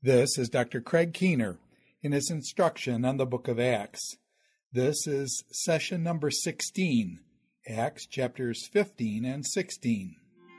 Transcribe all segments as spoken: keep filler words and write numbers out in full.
This is Doctor Craig Keener in his instruction on the book of Acts. This is session number sixteen, Acts chapters fifteen and sixteen.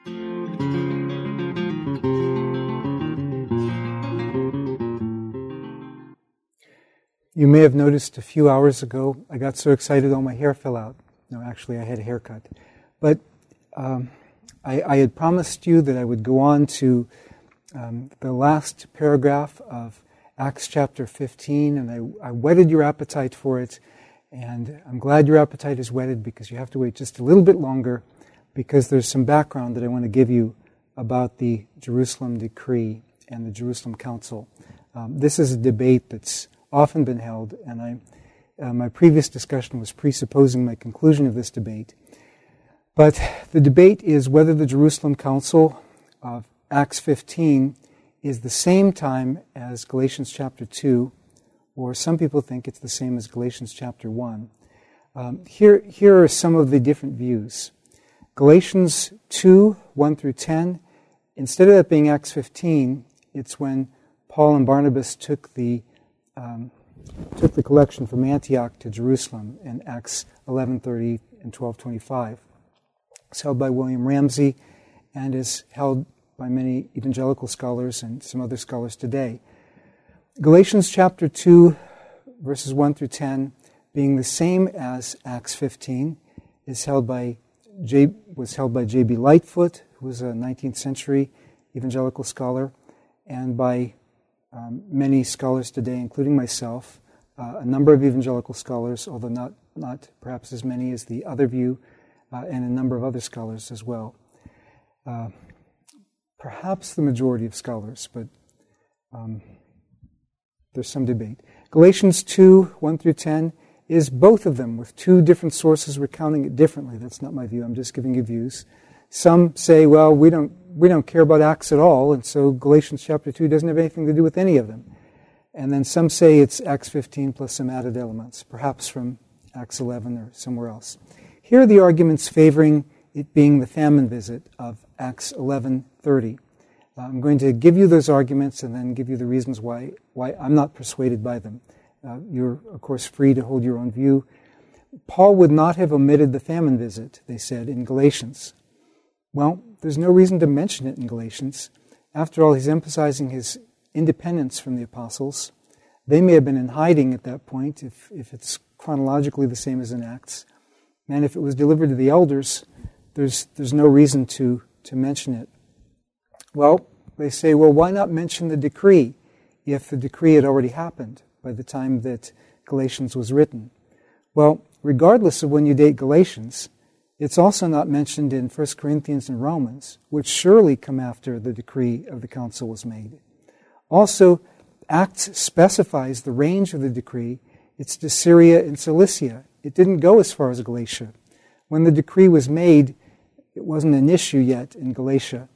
You may have noticed a few hours ago, I got so excited all my hair fell out. No, actually I had a haircut. But um, I, I had promised you that I would go on to um, the last paragraph of Acts chapter fifteen, and I, I whetted your appetite for it, and I'm glad your appetite is whetted because you have to wait just a little bit longer because there's some background that I want to give you about the Jerusalem Decree and the Jerusalem Council. Um, this is a debate that's often been held, and I, uh, my previous discussion was presupposing my conclusion of this debate. But the debate is whether the Jerusalem Council of Acts fifteen is the same time as Galatians chapter two, or some people think it's the same as Galatians chapter one. Um, here, here are some of the different views. Galatians two, one through ten, instead of that being Acts fifteen, it's when Paul and Barnabas took the um, took the collection from Antioch to Jerusalem in Acts eleven thirty and twelve twenty-five. It's held by William Ramsey and is held by many evangelical scholars and some other scholars today. Galatians chapter two, verses one through ten, being the same as Acts fifteen, is held by J, was held by J B Lightfoot, who was a nineteenth century evangelical scholar, and by um, many scholars today, including myself, uh, a number of evangelical scholars, although not, not perhaps as many as the other view, uh, and a number of other scholars as well. Uh, perhaps the majority of scholars, but um, there's some debate. Galatians two, one through ten, is both of them with two different sources recounting it differently. That's not my view. I'm just giving you views. Some say, well, we don't we don't care about Acts at all, and so Galatians chapter two doesn't have anything to do with any of them. And then some say it's Acts fifteen plus some added elements, perhaps from Acts eleven or somewhere else. Here are the arguments favoring it being the famine visit of Acts eleven thirty. Uh, I'm going to give you those arguments and then give you the reasons why why I'm not persuaded by them. Uh, you're, of course, free to hold your own view. Paul would not have omitted the famine visit, they said, in Galatians. Well, there's no reason to mention it in Galatians. After all, he's emphasizing his independence from the apostles. They may have been in hiding at that point, if, if it's chronologically the same as in Acts. And if it was delivered to the elders, there's there's no reason to, to mention it. Well, they say, well, why not mention the decree if the decree had already happened by the time that Galatians was written? Well, regardless of when you date Galatians, it's also not mentioned in First Corinthians and Romans, which surely come after the decree of the council was made. Also, Acts specifies the range of the decree. It's to Syria and Cilicia. It didn't go as far as Galatia. When the decree was made, it wasn't an issue yet in Galatia.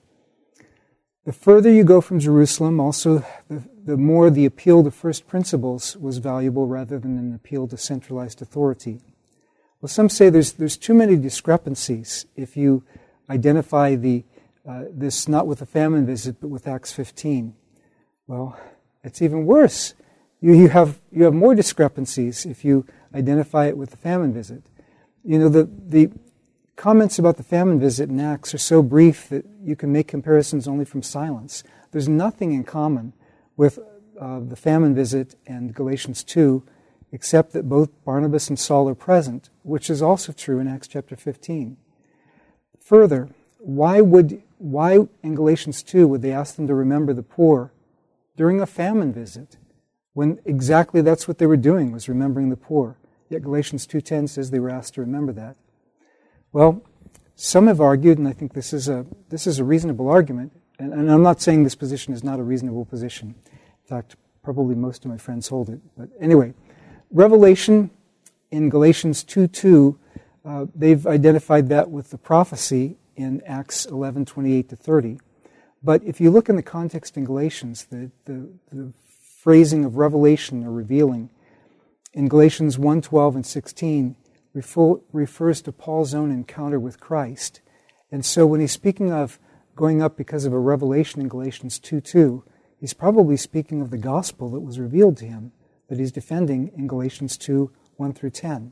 The further you go from Jerusalem, also, the, the more the appeal to first principles was valuable rather than an appeal to centralized authority. Well, some say there's there's too many discrepancies if you identify the uh, this not with the famine visit but with Acts fifteen. Well, it's even worse. You you have you have more discrepancies if you identify it with the famine visit. You know, the the comments about the famine visit in Acts are so brief that you can make comparisons only from silence. There's nothing in common with uh, the famine visit and Galatians two, except that both Barnabas and Saul are present, which is also true in Acts chapter fifteen. Further, why would why in Galatians two would they ask them to remember the poor during a famine visit, when exactly that's what they were doing, was remembering the poor? Yet Galatians two ten says they were asked to remember that. Well, some have argued, and I think this is a this is a reasonable argument, and, and I'm not saying this position is not a reasonable position. In fact, probably most of my friends hold it. But anyway, Revelation in Galatians two two, uh, they've identified that with the prophecy in Acts eleven twenty-eight to thirty. But if you look in the context in Galatians, the, the, the phrasing of revelation or revealing in Galatians one twelve and sixteen refer, refers to Paul's own encounter with Christ. And so when he's speaking of going up because of a revelation in Galatians two two, he's probably speaking of the gospel that was revealed to him, that he's defending in Galatians two, one through ten.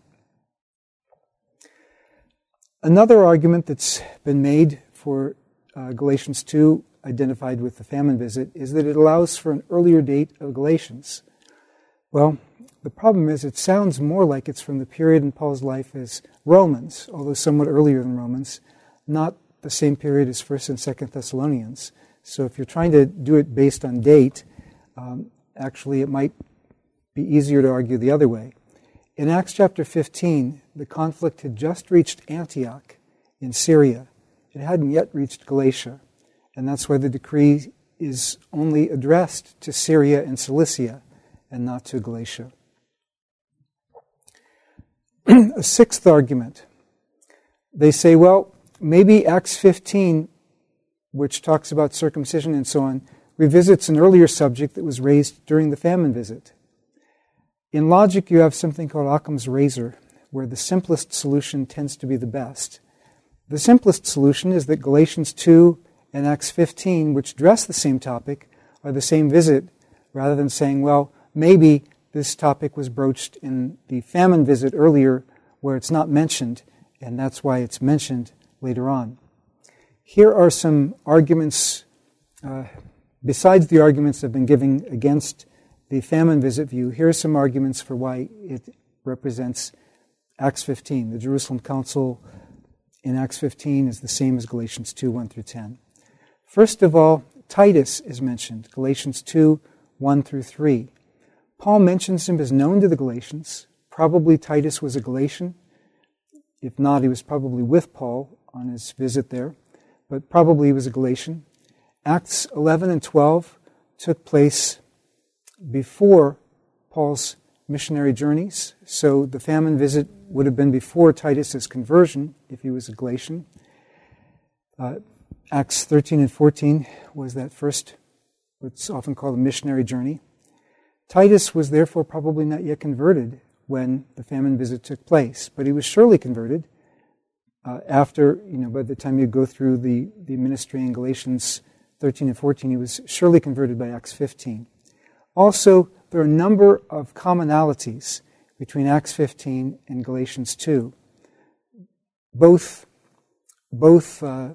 Another argument that's been made for uh, Galatians two, identified with the famine visit, is that it allows for an earlier date of Galatians. Well, the problem is it sounds more like it's from the period in Paul's life as Romans, although somewhat earlier than Romans, not the same period as First and Second Thessalonians. So if you're trying to do it based on date, um, actually it might be easier to argue the other way. In Acts chapter fifteen, the conflict had just reached Antioch in Syria. It hadn't yet reached Galatia, and that's why the decree is only addressed to Syria and Cilicia and not to Galatia. A sixth argument. They say, well, maybe Acts fifteen, which talks about circumcision and so on, revisits an earlier subject that was raised during the famine visit. In logic, you have something called Occam's razor, where the simplest solution tends to be the best. The simplest solution is that Galatians two and Acts fifteen, which address the same topic, are the same visit, rather than saying, well, maybe this topic was broached in the famine visit earlier, where it's not mentioned, and that's why it's mentioned later on. Here are some arguments, uh, besides the arguments I've been giving against the famine visit view, here are some arguments for why it represents Acts fifteen. The Jerusalem Council in Acts fifteen is the same as Galatians two, one through ten. First of all, Titus is mentioned, Galatians two, one through three. Paul mentions him as known to the Galatians. Probably Titus was a Galatian. If not, he was probably with Paul on his visit there, but probably he was a Galatian. Acts eleven and twelve took place before Paul's missionary journeys, so the famine visit would have been before Titus's conversion, if he was a Galatian. Uh, Acts thirteen and fourteen was that first, what's often called a missionary journey. Titus was therefore probably not yet converted when the famine visit took place, but he was surely converted uh, after, you know, by the time you go through the, the ministry in Galatians thirteen and fourteen, he was surely converted by Acts fifteen. Also, there are a number of commonalities between Acts fifteen and Galatians two. Both, both uh,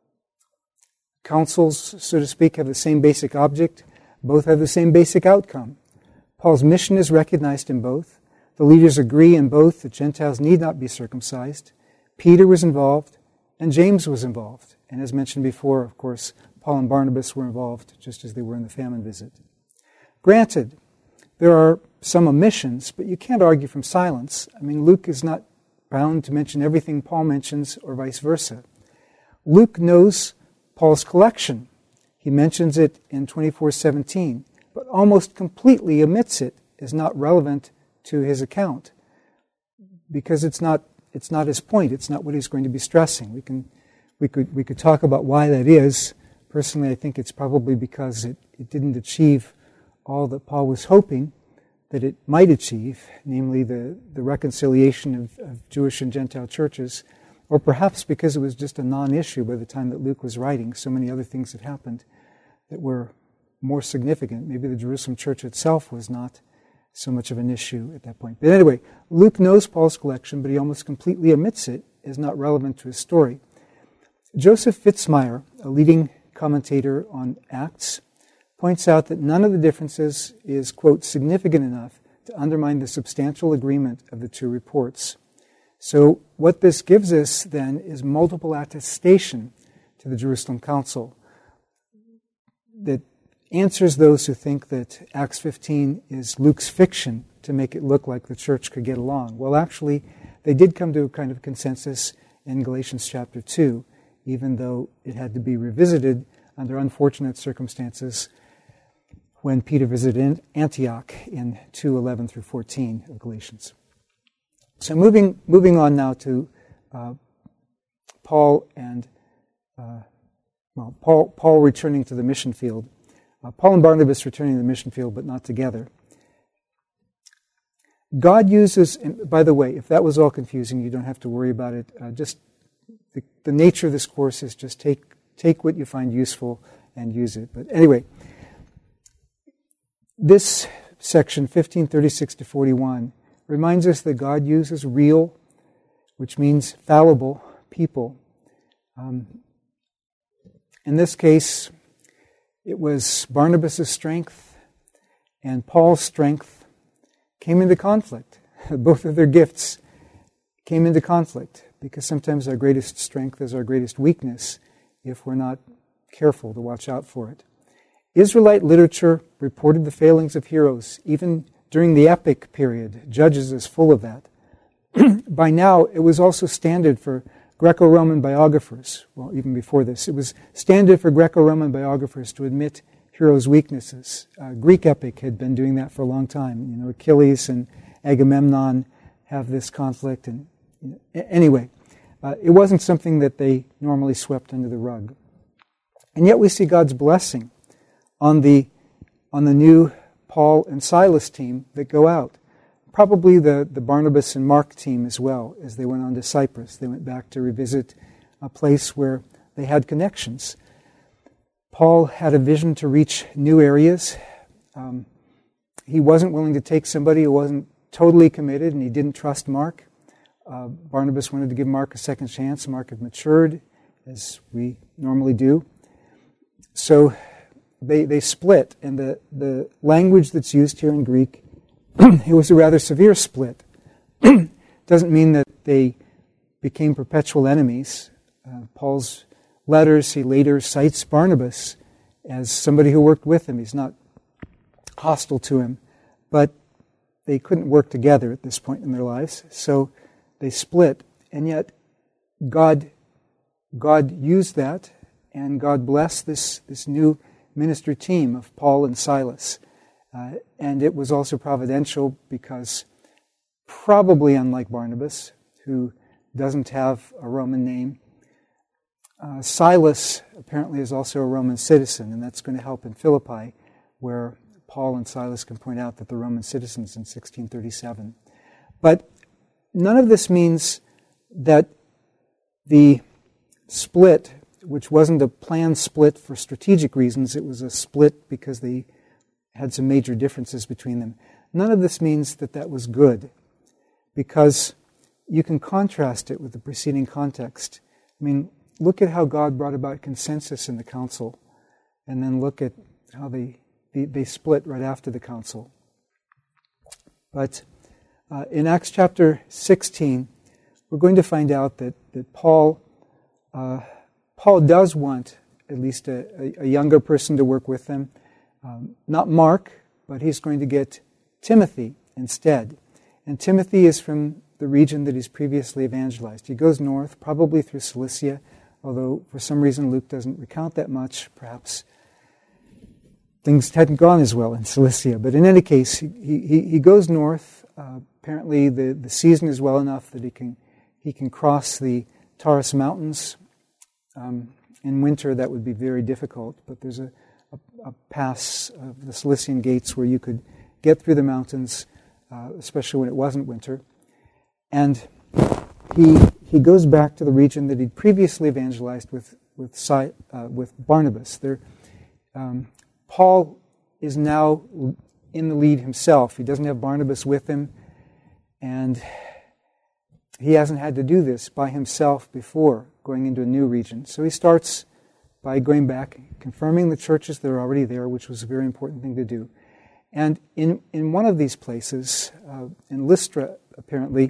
councils, so to speak, have the same basic object. Both have the same basic outcome. Paul's mission is recognized in both. The leaders agree in both that Gentiles need not be circumcised. Peter was involved, and James was involved. And as mentioned before, of course, Paul and Barnabas were involved, just as they were in the famine visit. Granted, there are some omissions, but you can't argue from silence. I mean, Luke is not bound to mention everything Paul mentions, or vice versa. Luke knows Paul's collection. He mentions it in twenty-four seventeen, but almost completely omits it as not relevant to his account, because it's not it's not his point. It's not what he's going to be stressing. We can we could we could talk about why that is. Personally, I think it's probably because it, it didn't achieve all that Paul was hoping that it might achieve, namely the, the reconciliation of, of Jewish and Gentile churches, or perhaps because it was just a non-issue by the time that Luke was writing. So many other things had happened that were more significant. Maybe the Jerusalem church itself was not so much of an issue at that point. But anyway, Luke knows Paul's collection, but he almost completely omits it as not relevant to his story. Joseph Fitzmyer, a leading commentator on Acts, points out that none of the differences is, quote, significant enough to undermine the substantial agreement of the two reports. So what this gives us then is multiple attestation to the Jerusalem Council that answers those who think that Acts fifteen is Luke's fiction to make it look like the church could get along. Well, actually, they did come to a kind of consensus in Galatians chapter two, even though it had to be revisited under unfortunate circumstances when Peter visited Antioch in two eleven through fourteen of Galatians. So moving moving on now to uh, Paul and uh, well, Paul Paul returning to the mission field. Uh, Paul and Barnabas returning to the mission field, but not together. God uses, and by the way, if that was all confusing, you don't have to worry about it. Uh, just the, the nature of this course is just take take what you find useful and use it. But anyway, This section, fifteen thirty-six to forty-one, reminds us that God uses real, which means fallible, people. Um, in this case, it was Barnabas' strength and Paul's strength came into conflict. Both of their gifts came into conflict because sometimes our greatest strength is our greatest weakness if we're not careful to watch out for it. Israelite literature reported the failings of heroes, even during the epic period. Judges is full of that. By now, it was also standard for Greco-Roman biographers, well, even before this, it was standard for Greco-Roman biographers to admit heroes' weaknesses. Uh, Greek epic had been doing that for a long time. You know, Achilles and Agamemnon have this conflict. And you know, anyway, uh, it wasn't something that they normally swept under the rug. And yet we see God's blessing on the on the new Paul and Silas team that go out. Probably the, the Barnabas and Mark team as well, as they went on to Cyprus. They went back to revisit a place where they had connections. Paul had a vision to reach new areas. Um, he wasn't willing to take somebody who wasn't totally committed, and he didn't trust Mark. Uh, Barnabas wanted to give Mark a second chance. Mark had matured, as we normally do. So they they split, and the, the language that's used here in Greek, it was a rather severe split. Doesn't mean that they became perpetual enemies. Uh, Paul's letters, he later cites Barnabas as somebody who worked with him. He's not hostile to him, but they couldn't work together at this point in their lives, so they split. And yet, God, God used that, and God blessed this this new ministry team of Paul and Silas. Uh, and it was also providential because, probably unlike Barnabas, who doesn't have a Roman name, uh, Silas apparently is also a Roman citizen, and that's going to help in Philippi, where Paul and Silas can point out that they're Roman citizens in sixteen thirty-seven. But none of this means that the split, which wasn't a planned split for strategic reasons, it was a split because they had some major differences between them. None of this means that that was good, because you can contrast it with the preceding context. I mean, look at how God brought about consensus in the council, and then look at how they they, they split right after the council. But uh, in Acts chapter sixteen, we're going to find out that, that Paul uh, Paul does want at least a, a, a younger person to work with them. Um, not Mark, but he's going to get Timothy instead. And Timothy is from the region that he's previously evangelized. He goes north, probably through Cilicia, although for some reason Luke doesn't recount that much. Perhaps things hadn't gone as well in Cilicia. But in any case, he, he, he goes north. Uh, apparently the, the season is well enough that he can he can cross the Taurus Mountains. Um, in winter, that would be very difficult, but there's a a pass of the Cilician gates where you could get through the mountains, uh, especially when it wasn't winter. And he he goes back to the region that he'd previously evangelized with with uh, with Barnabas. There, um, Paul is now in the lead himself. He doesn't have Barnabas with him, and he hasn't had to do this by himself before going into a new region. So he starts by going back, confirming the churches that are already there, which was a very important thing to do. And in, in one of these places, uh, in Lystra, apparently,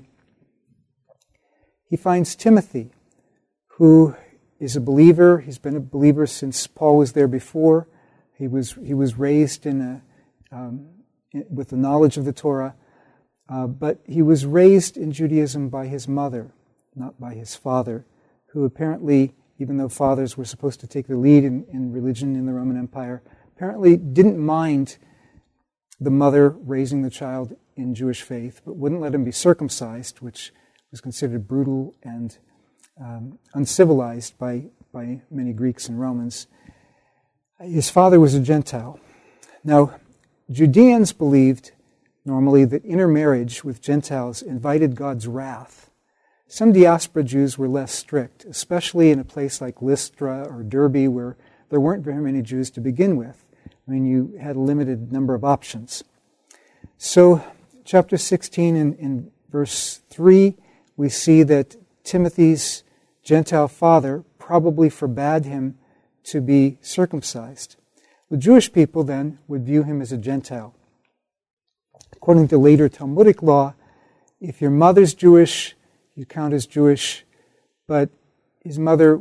he finds Timothy, who is a believer. He's been a believer since Paul was there before. He was he was raised in a um, in, with the knowledge of the Torah, uh, but he was raised in Judaism by his mother, not by his father, who apparently, even though fathers were supposed to take the lead in, in religion in the Roman Empire, apparently didn't mind the mother raising the child in Jewish faith, but wouldn't let him be circumcised, which was considered brutal and um, uncivilized by, by many Greeks and Romans. His father was a Gentile. Now, Judeans believed normally that intermarriage with Gentiles invited God's wrath. Some diaspora Jews were less strict, especially in a place like Lystra or Derbe, where there weren't very many Jews to begin with. I mean, you had a limited number of options. So, chapter sixteen in, in verse three, we see that Timothy's Gentile father probably forbade him to be circumcised. The Jewish people then would view him as a Gentile. According to later Talmudic law, if your mother's Jewish, you count as Jewish, but his mother,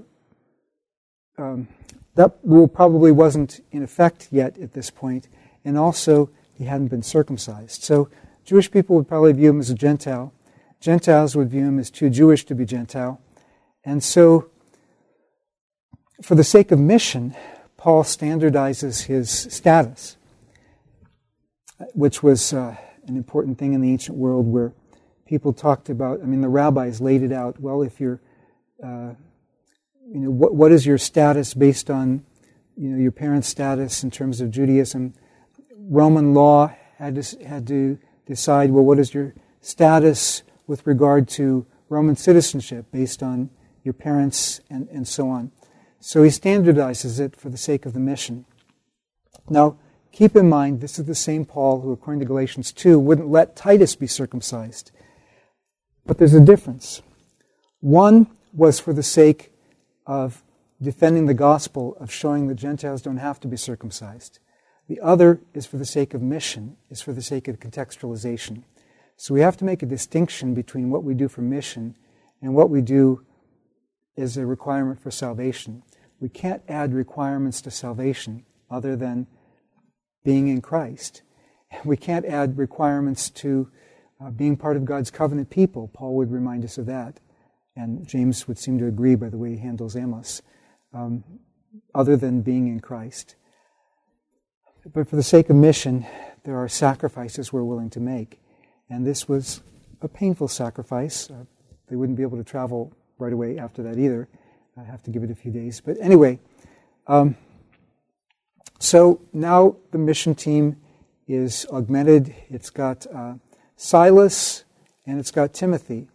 um, that rule probably wasn't in effect yet at this point, and also he hadn't been circumcised. So Jewish people would probably view him as a Gentile. Gentiles would view him as too Jewish to be Gentile. And so, for the sake of mission, Paul standardizes his status, which was uh, an important thing in the ancient world where people talked about, I mean, the rabbis laid it out, well, if you're, uh, you know, what, what is your status based on, you know, your parents' status in terms of Judaism? Roman law had to, had to decide, well, what is your status with regard to Roman citizenship based on your parents and, and so on. So he standardizes it for the sake of the mission. Now, keep in mind, this is the same Paul who, according to Galatians two, wouldn't let Titus be circumcised. But there's a difference. One was for the sake of defending the gospel, of showing that Gentiles don't have to be circumcised. The other is for the sake of mission, is for the sake of contextualization. So we have to make a distinction between what we do for mission and what we do as a requirement for salvation. We can't add requirements to salvation other than being in Christ. We can't add requirements to uh, being part of God's covenant people. Paul would remind us of that. And James would seem to agree by the way he handles Amos, um, other than being in Christ. But for the sake of mission, there are sacrifices we're willing to make. And this was a painful sacrifice. Uh, they wouldn't be able to travel right away after that either. I have to give it a few days. But anyway, um, so now the mission team is augmented. It's got uh, Silas and it's got Timothy.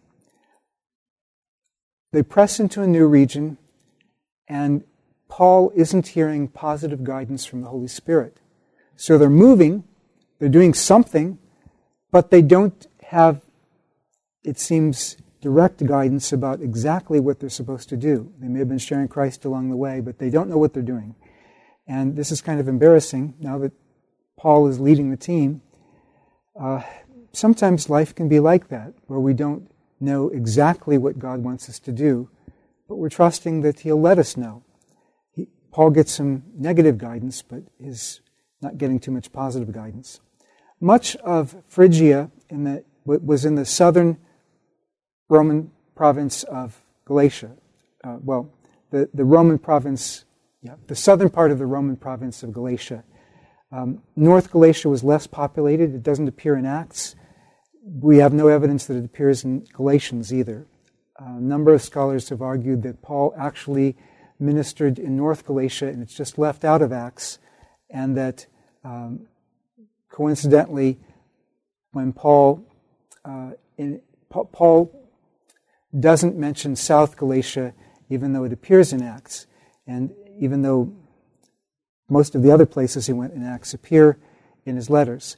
They press into a new region, and Paul isn't hearing positive guidance from the Holy Spirit. So they're moving, they're doing something, but they don't have, it seems, direct guidance about exactly what they're supposed to do. They may have been sharing Christ along the way, but they don't know what they're doing. And this is kind of embarrassing now that Paul is leading the team. Uh, sometimes life can be like that, where we don't know exactly what God wants us to do, but we're trusting that He'll let us know. He, Paul gets some negative guidance, but is not getting too much positive guidance. Much of Phrygia in the, was in the southern Roman province of Galatia. Uh, well, the, the Roman province, yeah, the southern part of the Roman province of Galatia. Um, North Galatia was less populated. It doesn't appear in Acts. We have no evidence that it appears in Galatians either. Uh, a number of scholars have argued that Paul actually ministered in North Galatia, and it's just left out of Acts, and that um, coincidentally, when Paul uh, in, Paul doesn't mention South Galatia, even though it appears in Acts, and even though most of the other places he went in Acts appear in his letters.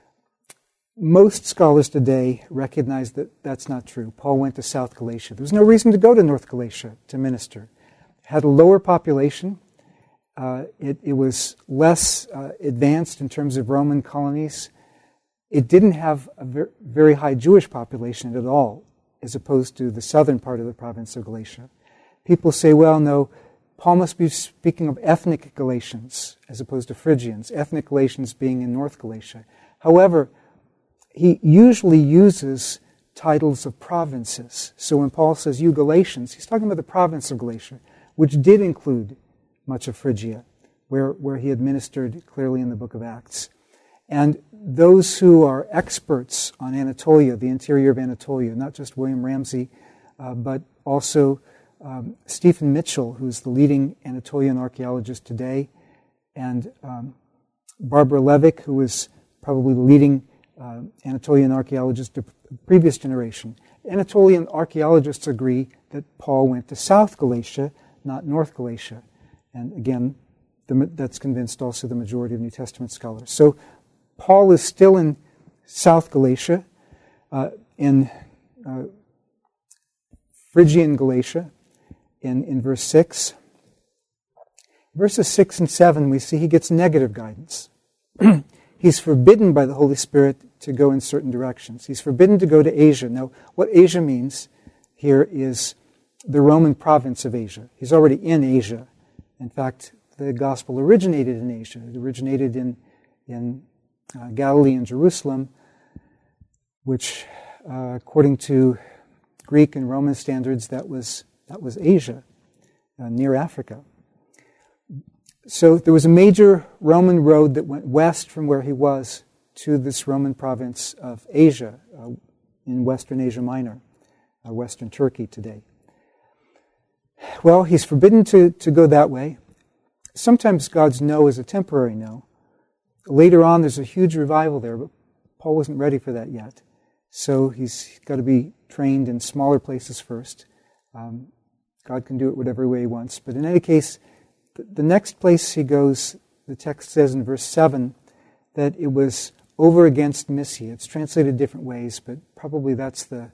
Most scholars today recognize that that's not true. Paul went to South Galatia. There was no reason to go to North Galatia to minister. It had a lower population. Uh, it, it was less uh, advanced in terms of Roman colonies. It didn't have a ver- very high Jewish population at all, as opposed to the southern part of the province of Galatia. People say, well, no, Paul must be speaking of ethnic Galatians as opposed to Phrygians, ethnic Galatians being in North Galatia. However, he usually uses titles of provinces. So when Paul says, you Galatians, he's talking about the province of Galatia, which did include much of Phrygia, where, where he had ministered clearly in the book of Acts. And those who are experts on Anatolia, the interior of Anatolia, not just William Ramsey, uh, but also um, Stephen Mitchell, who's the leading Anatolian archaeologist today, and um, Barbara Levick, who is probably the leading uh, Anatolian archaeologist of the previous generation. Anatolian archaeologists agree that Paul went to South Galatia, not North Galatia. And again, the, that's convinced also the majority of New Testament scholars. So Paul is still in South Galatia, uh, in uh, Phrygian Galatia, in, in verse six. Verses six and seven, we see he gets negative guidance. He's forbidden by the Holy Spirit to go in certain directions. He's forbidden to go to Asia. Now, what Asia means here is the Roman province of Asia. He's already in Asia. In fact, the gospel originated in Asia. It originated in, in uh, Galilee and Jerusalem, which, uh, according to Greek and Roman standards, that was, that was Asia, uh, near Africa. So there was a major Roman road that went west from where he was to this Roman province of Asia, uh, in Western Asia Minor, uh, Western Turkey today. Well, he's forbidden to, to go that way. Sometimes God's no is a temporary no. Later on, there's a huge revival there, but Paul wasn't ready for that yet. So he's got to be trained in smaller places first. Um, God can do it whatever way he wants. But in any case, the, the next place he goes, the text says in verse seven, that it was over against Mysia. It's translated different ways, but probably that's the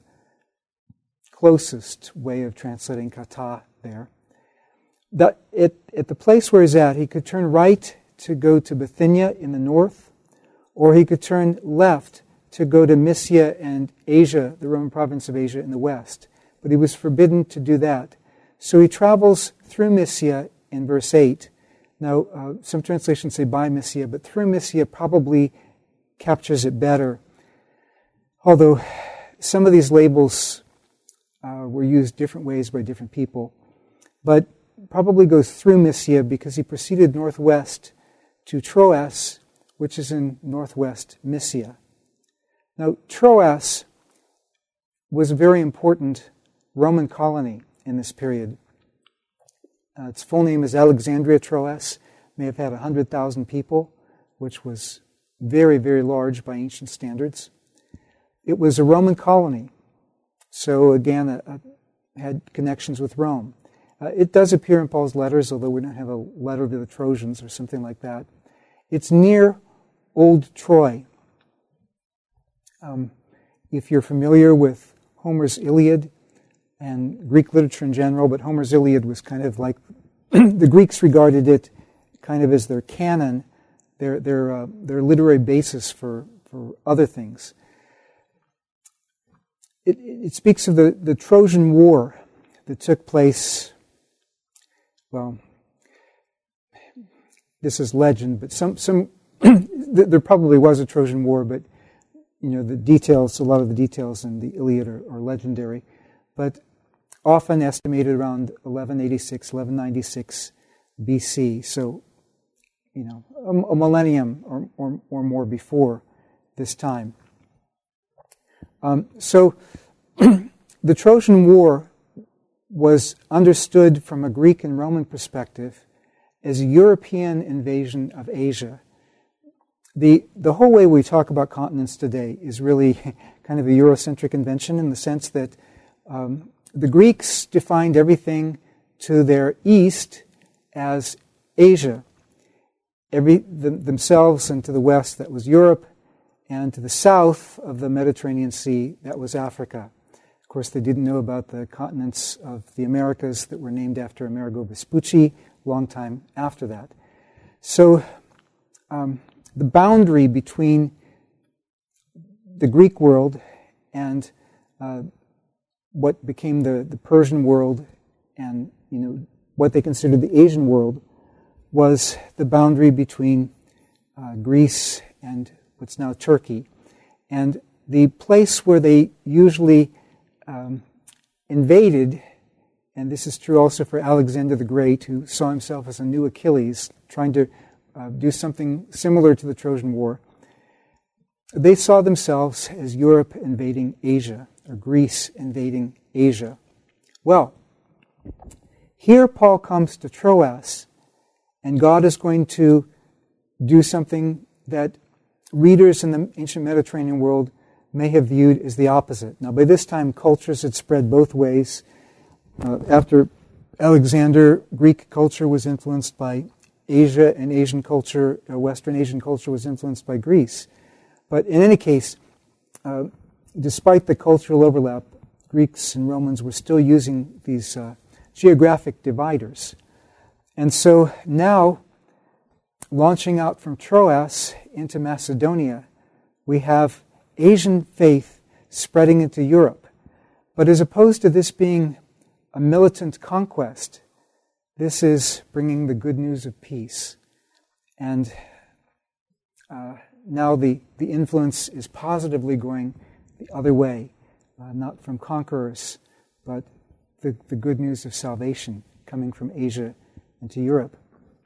closest way of translating kata there. That it, at the place where he's at, he could turn right to go to Bithynia in the north, or he could turn left to go to Mysia and Asia, the Roman province of Asia, in the west. But he was forbidden to do that. So he travels through Mysia in verse eight. Now, uh, some translations say by Mysia, but through Mysia probably captures it better. Although some of these labels uh, were used different ways by different people. But probably goes through Mysia because he proceeded northwest to Troas, which is in northwest Mysia. Now, Troas was a very important Roman colony in this period. Uh, its full name is Alexandria Troas. May have had one hundred thousand people, which was very, very large by ancient standards. It was a Roman colony, so again, a, a, had connections with Rome. Uh, it does appear in Paul's letters, although we don't have a letter to the Trojans or something like that. It's near Old Troy. Um, if you're familiar with Homer's Iliad and Greek literature in general, but Homer's Iliad was kind of like, the Greeks regarded it kind of as their canon, their their uh, their literary basis for, for other things. It, it speaks of the, the Trojan War that took place, well, this is legend, but some, some there probably was a Trojan War, but you know, the details, a lot of the details in the Iliad are, are legendary, but often estimated around eleven eighty-six, eleven ninety-six B C, so, you know, a, a millennium or, or, or more before this time. Um, so, the Trojan War was understood from a Greek and Roman perspective as a European invasion of Asia. The the whole way we talk about continents today is really kind of a Eurocentric invention in the sense that um, the Greeks defined everything to their east as Asia. Every the, themselves and to the west, that was Europe, and to the south of the Mediterranean Sea, that was Africa. Of course, they didn't know about the continents of the Americas that were named after Amerigo Vespucci a long time after that. So, um, the boundary between the Greek world and uh, what became the, the Persian world and, you know, what they considered the Asian world was the boundary between uh, Greece and what's now Turkey. And the place where they usually um, invaded, and this is true also for Alexander the Great, who saw himself as a new Achilles, trying to Uh, do something similar to the Trojan War. They saw themselves as Europe invading Asia, or Greece invading Asia. Well, here Paul comes to Troas, and God is going to do something that readers in the ancient Mediterranean world may have viewed as the opposite. Now, by this time, cultures had spread both ways. Uh, after Alexander, Greek culture was influenced by Asia and Asian culture, uh, Western Asian culture was influenced by Greece. But in any case, uh, despite the cultural overlap, Greeks and Romans were still using these uh, geographic dividers. And so now, launching out from Troas into Macedonia, we have Asian faith spreading into Europe. But as opposed to this being a militant conquest, this is bringing the good news of peace. And uh, now the, the influence is positively going the other way, uh, not from conquerors, but the, the good news of salvation coming from Asia into Europe.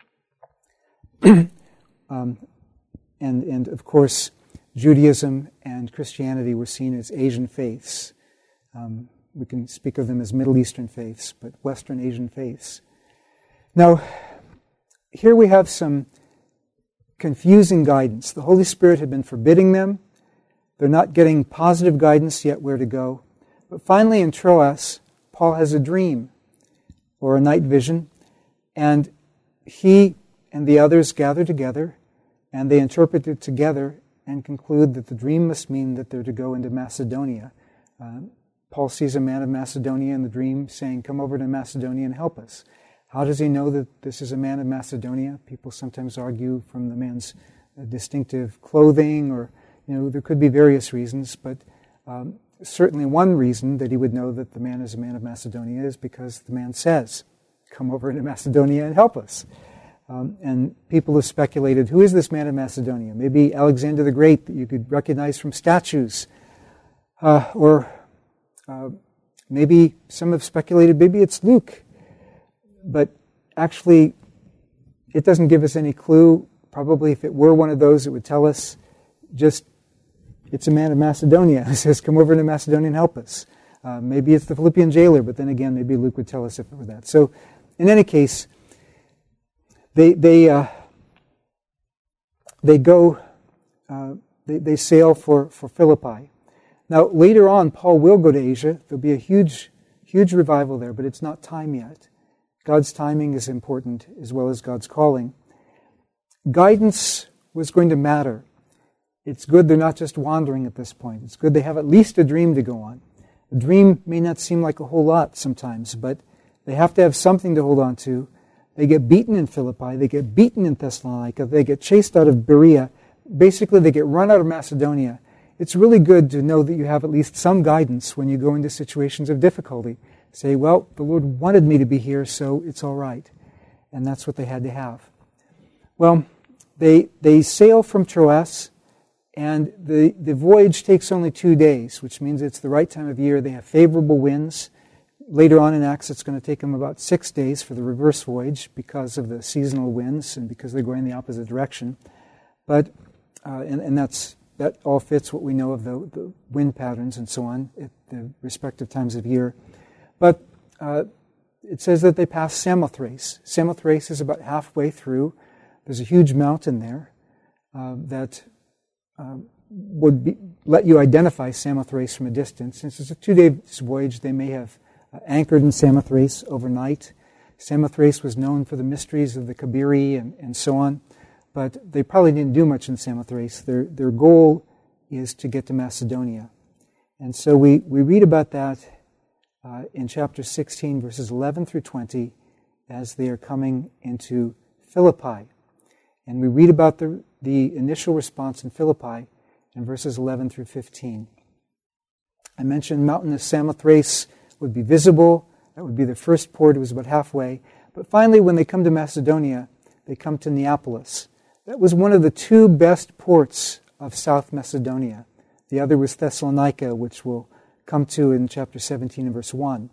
um, and, and of course, Judaism and Christianity were seen as Asian faiths. Um, we can speak of them as Middle Eastern faiths, but Western Asian faiths. Now, here we have some confusing guidance. The Holy Spirit had been forbidding them. They're not getting positive guidance yet where to go. But finally in Troas, Paul has a dream or a night vision, and he and the others gather together, and they interpret it together and conclude that the dream must mean that they're to go into Macedonia. Uh, Paul sees a man of Macedonia in the dream saying, "Come over to Macedonia and help us." How does he know that this is a man of Macedonia? People sometimes argue from the man's uh, distinctive clothing, or, you know, there could be various reasons, but um, certainly one reason that he would know that the man is a man of Macedonia is because the man says, "Come over into Macedonia and help us." Um, and people have speculated, who is this man of Macedonia? Maybe Alexander the Great that you could recognize from statues. Uh, or uh, maybe some have speculated, maybe it's Luke. But actually, it doesn't give us any clue. Probably if it were one of those, it would tell us just, it's a man of Macedonia who says, "Come over to Macedonia and help us." Uh, maybe it's the Philippian jailer, but then again, maybe Luke would tell us if it were that. So, in any case, they they uh, they go, uh, they, they sail for, for Philippi. Now, later on, Paul will go to Asia. There'll be a huge, huge revival there, but it's not time yet. God's timing is important as well as God's calling. Guidance was going to matter. It's good they're not just wandering at this point. It's good they have at least a dream to go on. A dream may not seem like a whole lot sometimes, but they have to have something to hold on to. They get beaten in Philippi. They get beaten in Thessalonica. They get chased out of Berea. Basically, they get run out of Macedonia. It's really good to know that you have at least some guidance when you go into situations of difficulty. Say, well, the Lord wanted me to be here, so it's all right. And that's what they had to have. Well, they they sail from Troas, and the, the voyage takes only two days, which means it's the right time of year. They have favorable winds. Later on in Acts, it's going to take them about six days for the reverse voyage because of the seasonal winds and because they're going the opposite direction. But uh, and, and that's that all fits what we know of the, the wind patterns and so on at the respective times of year. But uh, it says that they pass Samothrace. Samothrace is about halfway through. There's a huge mountain there uh, that uh, would be, let you identify Samothrace from a distance. Since it's a two-day voyage, they may have uh, anchored in Samothrace overnight. Samothrace was known for the mysteries of the Kabiri and, and so on, but they probably didn't do much in Samothrace. Their, their goal is to get to Macedonia. And so we, we read about that Uh, in chapter sixteen, verses eleven through twenty, as they are coming into Philippi. And we read about the, the initial response in Philippi in verses eleven through fifteen. I mentioned mountainous Samothrace would be visible. That would be the first port. It was about halfway. But finally, when they come to Macedonia, they come to Neapolis. That was one of the two best ports of South Macedonia. The other was Thessalonica, which will come to in chapter seventeen and verse one.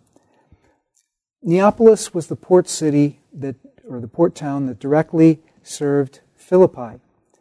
Neapolis was the port city that, or the port town that directly served Philippi.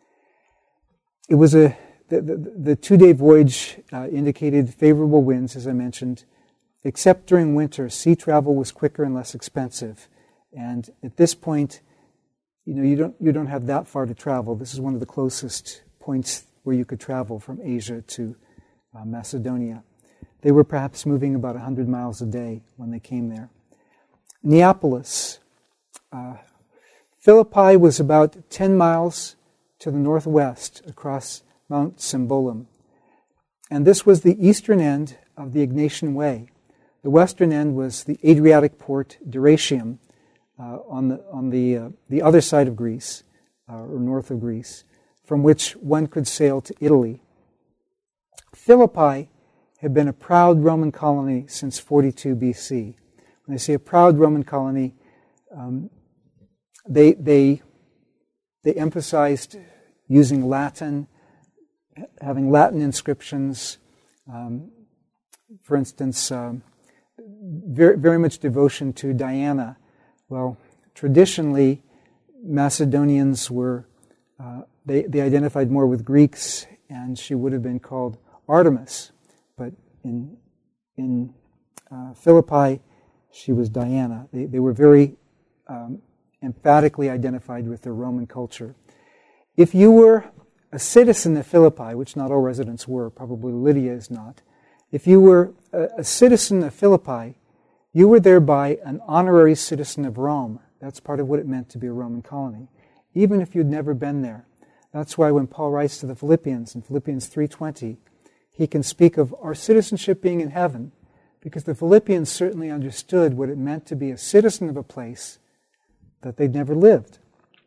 It was a the, the, the two-day voyage uh, indicated favorable winds, as I mentioned. Except during winter, sea travel was quicker and less expensive. And at this point, you know, you don't you don't have that far to travel. This is one of the closest points where you could travel from Asia to uh, Macedonia. They were perhaps moving about one hundred miles a day when they came there. Neapolis, uh, Philippi was about ten miles to the northwest across Mount Cymbolum. And this was the eastern end of the Egnatian Way. The western end was the Adriatic port Dyrrhachium uh, on the on the uh, the other side of Greece, uh, or north of Greece, from which one could sail to Italy. Philippi had been a proud Roman colony since forty-two B C. When I say a proud Roman colony, um, they they they emphasized using Latin, having Latin inscriptions. Um, for instance, um, very very much devotion to Diana. Well, traditionally, Macedonians were uh, they they identified more with Greeks, and she would have been called Artemis. But in in uh, Philippi, she was Diana. They, they were very um, emphatically identified with their Roman culture. If you were a citizen of Philippi, which not all residents were, probably Lydia is not, if you were a, a citizen of Philippi, you were thereby an honorary citizen of Rome. That's part of what it meant to be a Roman colony, even if you'd never been there. That's why when Paul writes to the Philippians in Philippians three twenty, he can speak of our citizenship being in heaven, because the Philippians certainly understood what it meant to be a citizen of a place that they'd never lived.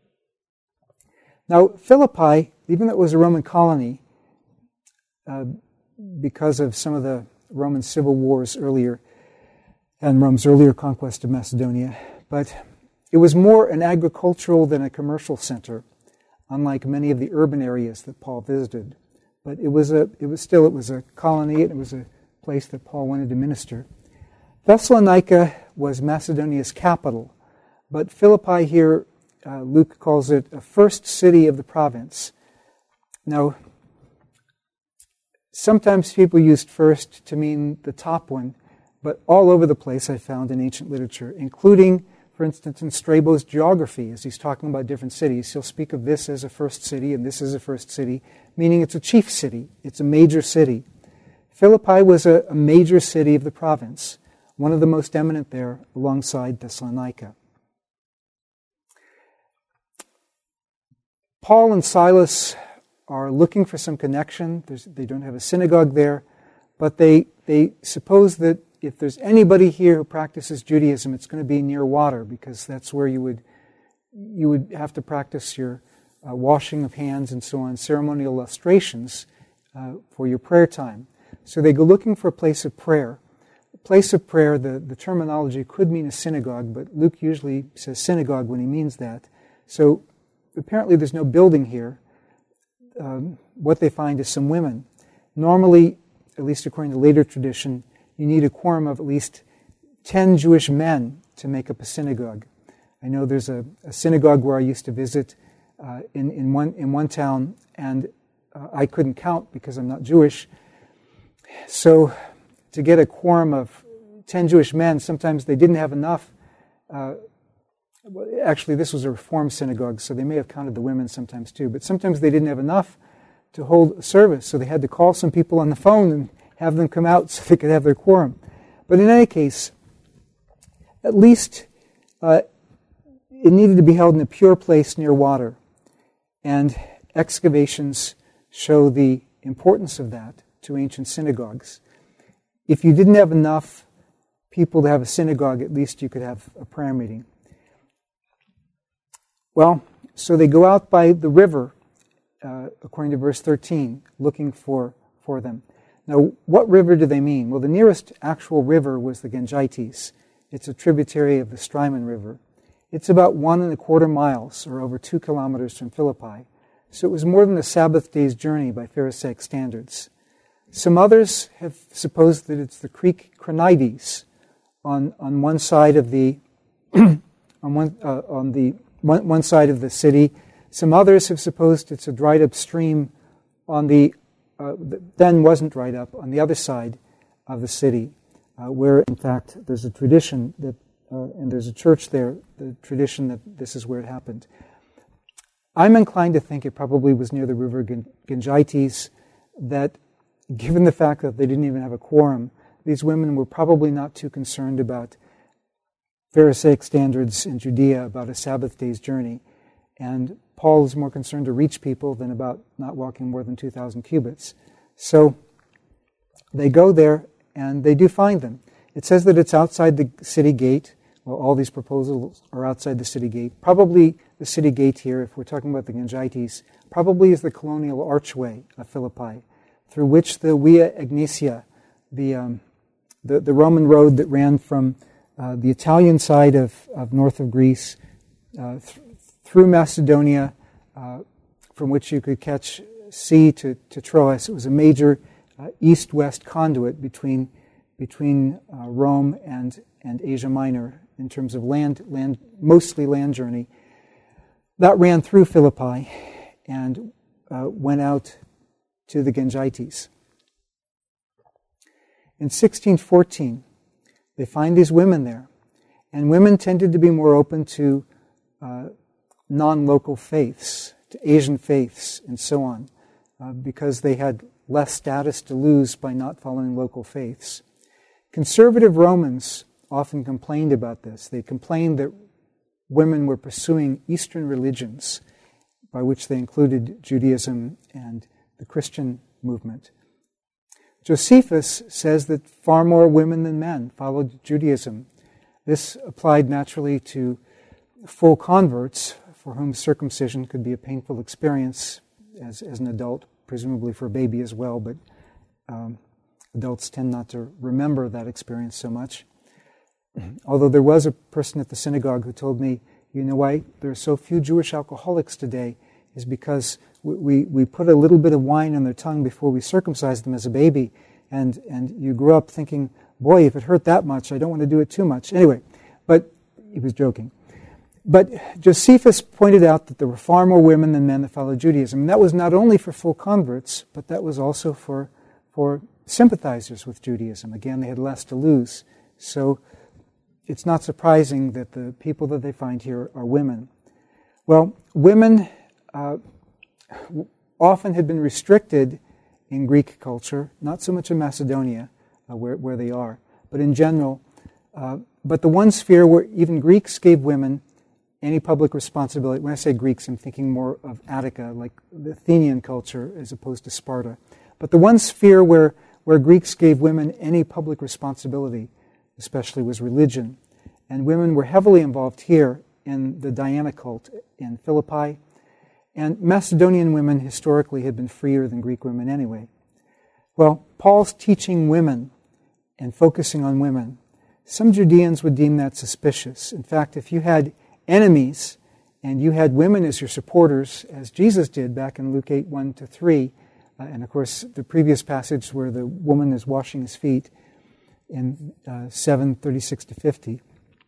Now, Philippi, even though it was a Roman colony, uh, because of some of the Roman civil wars earlier, and Rome's earlier conquest of Macedonia, but it was more an agricultural than a commercial center, unlike many of the urban areas that Paul visited. But it was a, it was still, it was a colony, and it was a place that Paul wanted to minister. Thessalonica was Macedonia's capital, but Philippi here, uh, Luke calls it a first city of the province. Now, sometimes people used first to mean the top one, but all over the place I found in ancient literature, including, for instance, in Strabo's geography, as he's talking about different cities, he'll speak of this as a first city and this as a first city, meaning it's a chief city, it's a major city. Philippi was a, a major city of the province, one of the most eminent there alongside Thessalonica. Paul and Silas are looking for some connection. There's, they don't have a synagogue there, but they they suppose that if there's anybody here who practices Judaism, it's going to be near water, because that's where you would you would have to practice your uh, washing of hands and so on, ceremonial illustrations uh, for your prayer time. So they go looking for a place of prayer. A place of prayer, the, the terminology could mean a synagogue, but Luke usually says synagogue when he means that. So apparently there's no building here. Um, what they find is some women. Normally, at least according to later tradition, you need a quorum of at least ten Jewish men to make up a synagogue. I know there's a, a synagogue where I used to visit uh, in, in one in one town, and uh, I couldn't count because I'm not Jewish. So to get a quorum of ten Jewish men, sometimes they didn't have enough. Uh, actually, this was a Reform synagogue, so they may have counted the women sometimes too, but sometimes they didn't have enough to hold a service, so they had to call some people on the phone and have them come out so they could have their quorum. But in any case, at least uh, it needed to be held in a pure place near water. And excavations show the importance of that to ancient synagogues. If you didn't have enough people to have a synagogue, at least you could have a prayer meeting. Well, so they go out by the river, uh, according to verse thirteen, looking for, for them. Now, what river do they mean? Well, the nearest actual river was the Gangites. It's a tributary of the Strymon River. It's about one and a quarter miles, or over two kilometers from Philippi. So it was more than a Sabbath day's journey by Pharisaic standards. Some others have supposed that it's the Creek Cronides on on one side of the on one uh, on the one, one side of the city. Some others have supposed it's a dried up stream on the uh, that then wasn't dried up on the other side of the city, uh, where in fact there's a tradition that uh, and there's a church there. The tradition that this is where it happened. I'm inclined to think it probably was near the river Gangites. That, given the fact that they didn't even have a quorum, these women were probably not too concerned about Pharisaic standards in Judea about a Sabbath day's journey. and Paul is more concerned to reach people than about not walking more than two thousand cubits. So they go there, and they do find them. It says that it's outside the city gate. Well, all these proposals are outside the city gate. Probably the city gate here, if we're talking about the Gangites, probably is the colonial archway of Philippi, through which the Via Egnatia, the, um, the, the Roman road that ran from uh, the Italian side of, of north of Greece uh, th- through Macedonia, uh, from which you could catch sea to, to Troas. It was a major uh, east-west conduit between between uh, Rome and, and Asia Minor in terms of land, land, mostly land journey. That ran through Philippi and uh, went out to the Gangites. In sixteen fourteen, they find these women there, and women tended to be more open to uh, non-local faiths, to Asian faiths, and so on, uh, because they had less status to lose by not following local faiths. Conservative Romans often complained about this. They complained that women were pursuing Eastern religions, by which they included Judaism and the Christian movement. Josephus says that far more women than men followed Judaism. This applied naturally to full converts, for whom circumcision could be a painful experience as, as an adult, presumably for a baby as well, but um, adults tend not to remember that experience so much. Although there was a person at the synagogue who told me, you know why there are so few Jewish alcoholics today is because we, we, we put a little bit of wine on their tongue before we circumcised them as a baby, and, and you grew up thinking, boy, if it hurt that much, I don't want to do it too much. Anyway, but he was joking. But Josephus pointed out that there were far more women than men that followed Judaism. And that was not only for full converts, but that was also for, for sympathizers with Judaism. Again, they had less to lose. So it's not surprising that the people that they find here are women. Well, women uh, often had been restricted in Greek culture, not so much in Macedonia, uh, where, where they are, but in general. Uh, but the one sphere where even Greeks gave women any public responsibility. When I say Greeks, I'm thinking more of Attica, like the Athenian culture, as opposed to Sparta. But the one sphere where, where Greeks gave women any public responsibility, especially, was religion. And women were heavily involved here in the Diana cult in Philippi. And Macedonian women historically had been freer than Greek women anyway. Well, Paul's teaching women and focusing on women. Some Judeans would deem that suspicious. In fact, if you had enemies and you had women as your supporters, as Jesus did back in Luke eight, one to three, uh, and of course the previous passage where the woman is washing his feet in uh, seven, thirty-six to fifty.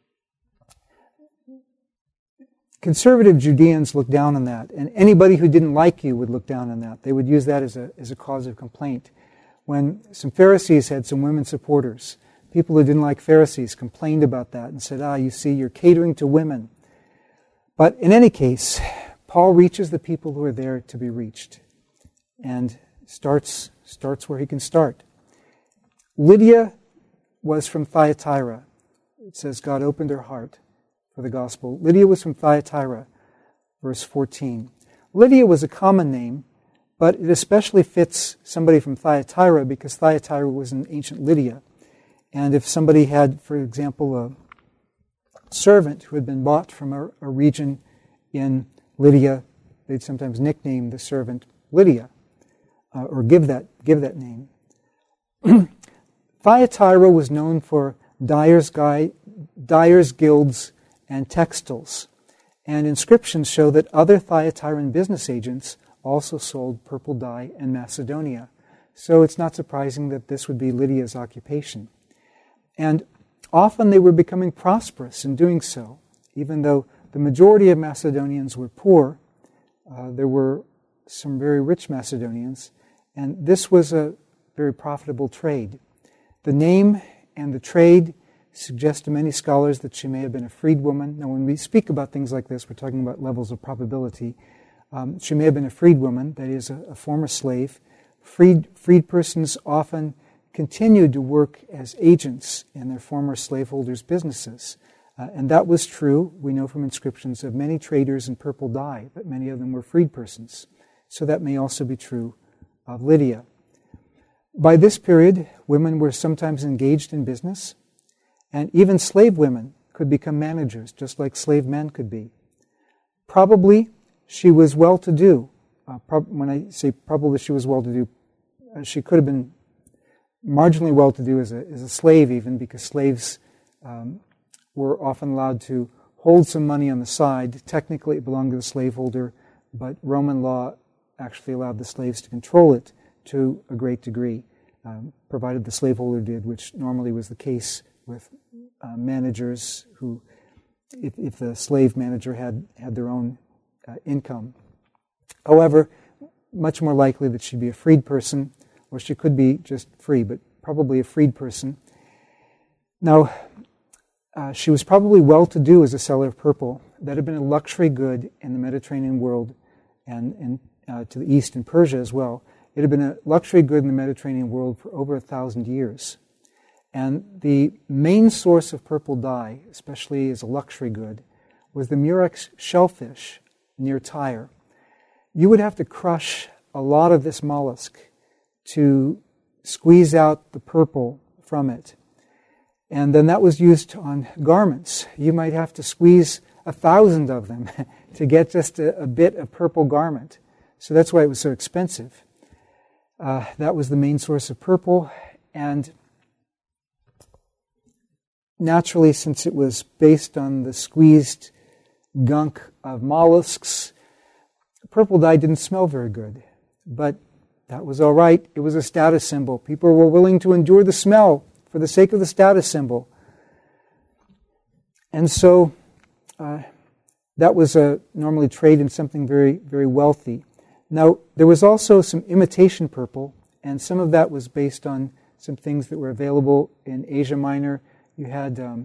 Conservative Judeans looked down on that, and anybody who didn't like you would look down on that. They would use that as a, as a cause of complaint. When some Pharisees had some women supporters, people who didn't like Pharisees complained about that and said, ah, you see, you're catering to women. But in any case, Paul reaches the people who are there to be reached and starts, starts where he can start. Lydia was from Thyatira. It says God opened her heart for the gospel. Lydia was from Thyatira, verse fourteen. Lydia was a common name, but it especially fits somebody from Thyatira because Thyatira was in ancient Lydia. And if somebody had, for example, a servant who had been bought from a, a region in Lydia, they'd sometimes nickname the servant Lydia, uh, or give that give that name. Thyatira was known for dyers, guy, dyers' guilds and textiles. And inscriptions show that other Thyatiran business agents also sold purple dye in Macedonia. So it's not surprising that this would be Lydia's occupation. And often they were becoming prosperous in doing so. Even though the majority of Macedonians were poor, uh, there were some very rich Macedonians, and this was a very profitable trade. The name and the trade suggest to many scholars that she may have been a freedwoman. Now, when we speak about things like this, we're talking about levels of probability. Um, she may have been a freedwoman, that is, a, a former slave. Freed, freed persons often continued to work as agents in their former slaveholders' businesses. Uh, and that was true, we know from inscriptions, of many traders in purple dye, but many of them were freed persons. So that may also be true of Lydia. By this period, women were sometimes engaged in business, and even slave women could become managers, just like slave men could be. Probably she was well-to-do. Uh, prob- when I say probably she was well-to-do, uh, she could have been marginally well-to-do as a, as a slave even, because slaves um, were often allowed to hold some money on the side. Technically it belonged to the slaveholder, but Roman law actually allowed the slaves to control it to a great degree, um, provided the slaveholder did, which normally was the case with uh, managers who, if, if the slave manager had, had their own uh, income. However, much more likely that she'd be a freed person, or she could be just free, but probably a freed person. Now, uh, she was probably well-to-do as a seller of purple. That had been a luxury good in the Mediterranean world and, and uh, to the east in Persia as well. It had been a luxury good in the Mediterranean world for over a thousand years. And the main source of purple dye, especially as a luxury good, was the Murex shellfish near Tyre. You would have to crush a lot of this mollusk to squeeze out the purple from it. And then that was used on garments. You might have to squeeze a thousand of them to get just a, a bit of purple garment. So that's why it was so expensive. Uh, that was the main source of purple. And naturally, since it was based on the squeezed gunk of mollusks, purple dye didn't smell very good. But that was all right. It was a status symbol. People were willing to endure the smell for the sake of the status symbol. And so uh, that was a normally trade in something very, very wealthy. Now, there was also some imitation purple, and some of that was based on some things that were available in Asia Minor. You had um,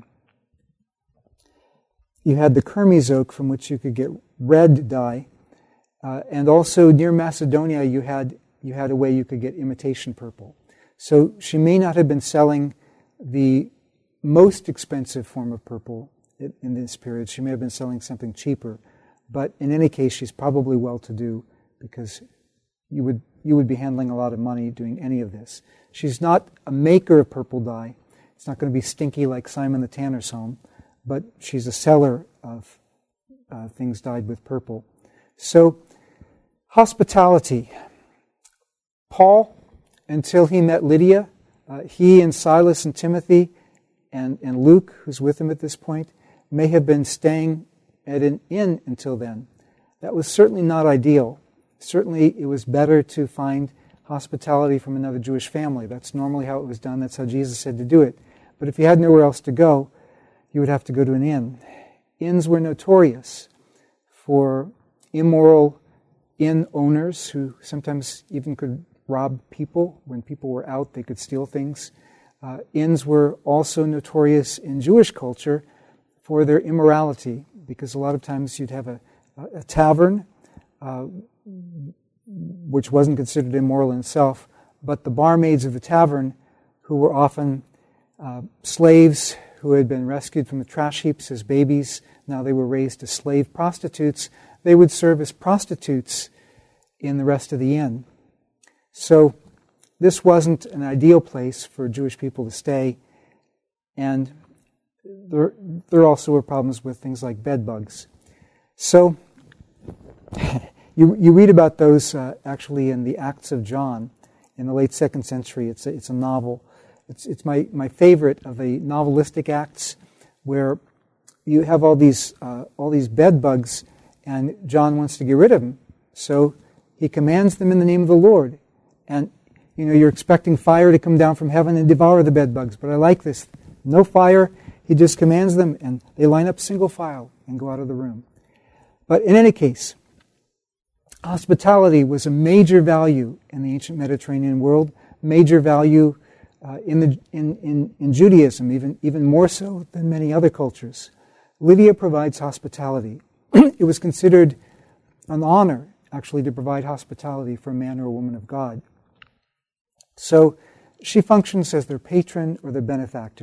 you had the Kermes oak, from which you could get red dye, uh, and also near Macedonia you had you had a way you could get imitation purple. So she may not have been selling the most expensive form of purple in this period. She may have been selling something cheaper, but in any case, she's probably well-to-do, because you would you would be handling a lot of money doing any of this. She's not a maker of purple dye. It's not going to be stinky like Simon the Tanner's home, but she's a seller of uh, things dyed with purple. So, hospitality. Paul, until he met Lydia, uh, he and Silas and Timothy and, and Luke, who's with him at this point, may have been staying at an inn until then. That was certainly not ideal. Certainly it was better to find hospitality from another Jewish family. That's normally how it was done. That's how Jesus said to do it. But if you had nowhere else to go, you would have to go to an inn. Inns were notorious for immoral inn owners who sometimes even could rob people. When people were out, they could steal things. Uh, inns were also notorious in Jewish culture for their immorality, because a lot of times you'd have a, a tavern, uh, which wasn't considered immoral in itself, but the barmaids of the tavern, who were often uh, slaves who had been rescued from the trash heaps as babies, now they were raised as slave prostitutes, they would serve as prostitutes in the rest of the inn. So this wasn't an ideal place for Jewish people to stay, and there, there also were problems with things like bed bugs. So you you read about those uh, actually in the Acts of John in the late second century. It's a, it's a novel. It's it's my, my favorite of the novelistic acts, where you have all these uh, all these bed bugs, and John wants to get rid of them. So he commands them in the name of the Lord. And, you know, you're expecting fire to come down from heaven and devour the bed bugs. But I like this. No fire. He just commands them, and they line up single file and go out of the room. But in any case, hospitality was a major value in the ancient Mediterranean world, major value uh, in, the, in, in, in Judaism, even, even more so than many other cultures. Lydia provides hospitality. It was considered an honor, actually, to provide hospitality for a man or a woman of God. So she functions as their patron or their benefactor.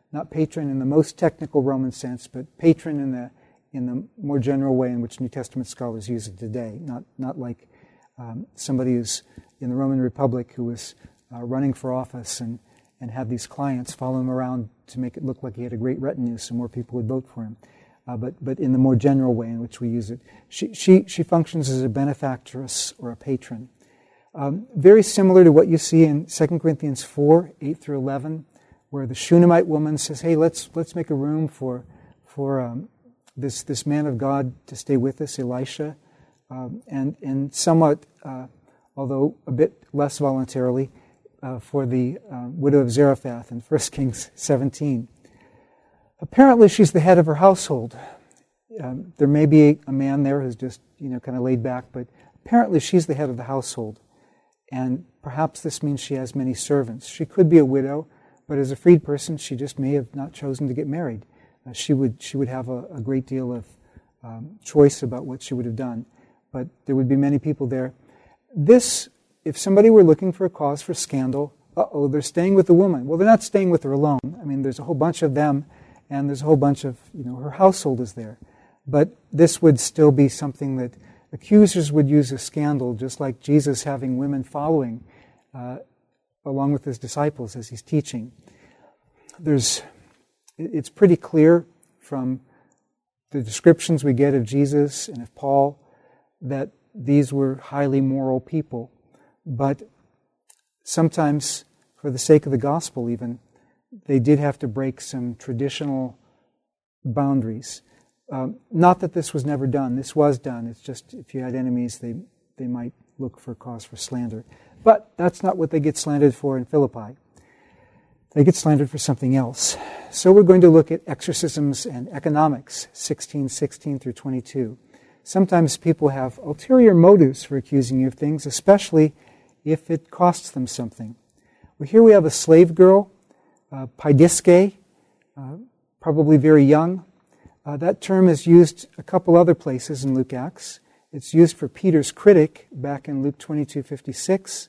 not patron in the most technical Roman sense, but patron in the in the more general way in which New Testament scholars use it today. Not not like um, somebody who's in the Roman Republic who was uh, running for office and, and had these clients follow him around to make it look like he had a great retinue so more people would vote for him. Uh, but but in the more general way in which we use it. She she, she functions as a benefactress or a patron. Um, very similar to what you see in Second Corinthians four, eight through eleven, where the Shunammite woman says, hey, let's let's make a room for for um, this this man of God to stay with us, Elisha, um, and, and somewhat, uh, although a bit less voluntarily, uh, for the uh, widow of Zarephath in First Kings seventeen. Apparently she's the head of her household. Um, there may be a man there who's just, you know, kind of laid back, but apparently she's the head of the household. And perhaps this means she has many servants. She could be a widow, but as a freed person, she just may have not chosen to get married. Uh, she would she would have a, a great deal of um, choice about what she would have done. But there would be many people there. This, if somebody were looking for a cause for scandal, uh-oh, they're staying with the woman. Well, they're not staying with her alone. I mean, there's a whole bunch of them, and there's a whole bunch of, you know, her household is there. But this would still be something that accusers would use as scandal, just like Jesus having women following uh, along with his disciples as he's teaching. There's, it's pretty clear from the descriptions we get of Jesus and of Paul that these were highly moral people. But sometimes, for the sake of the gospel even, they did have to break some traditional boundaries. Um, not that this was never done. This was done. It's just if you had enemies, they, they might look for cause for slander. But that's not what they get slandered for in Philippi. They get slandered for something else. So we're going to look at exorcisms and economics, sixteen sixteen through twenty-two. Sometimes people have ulterior motives for accusing you of things, especially if it costs them something. Well, here we have a slave girl, uh, Paidiske, uh, probably very young. Uh, that term is used a couple other places in Luke Acts. It's used for Peter's critic back in Luke twenty-two fifty-six,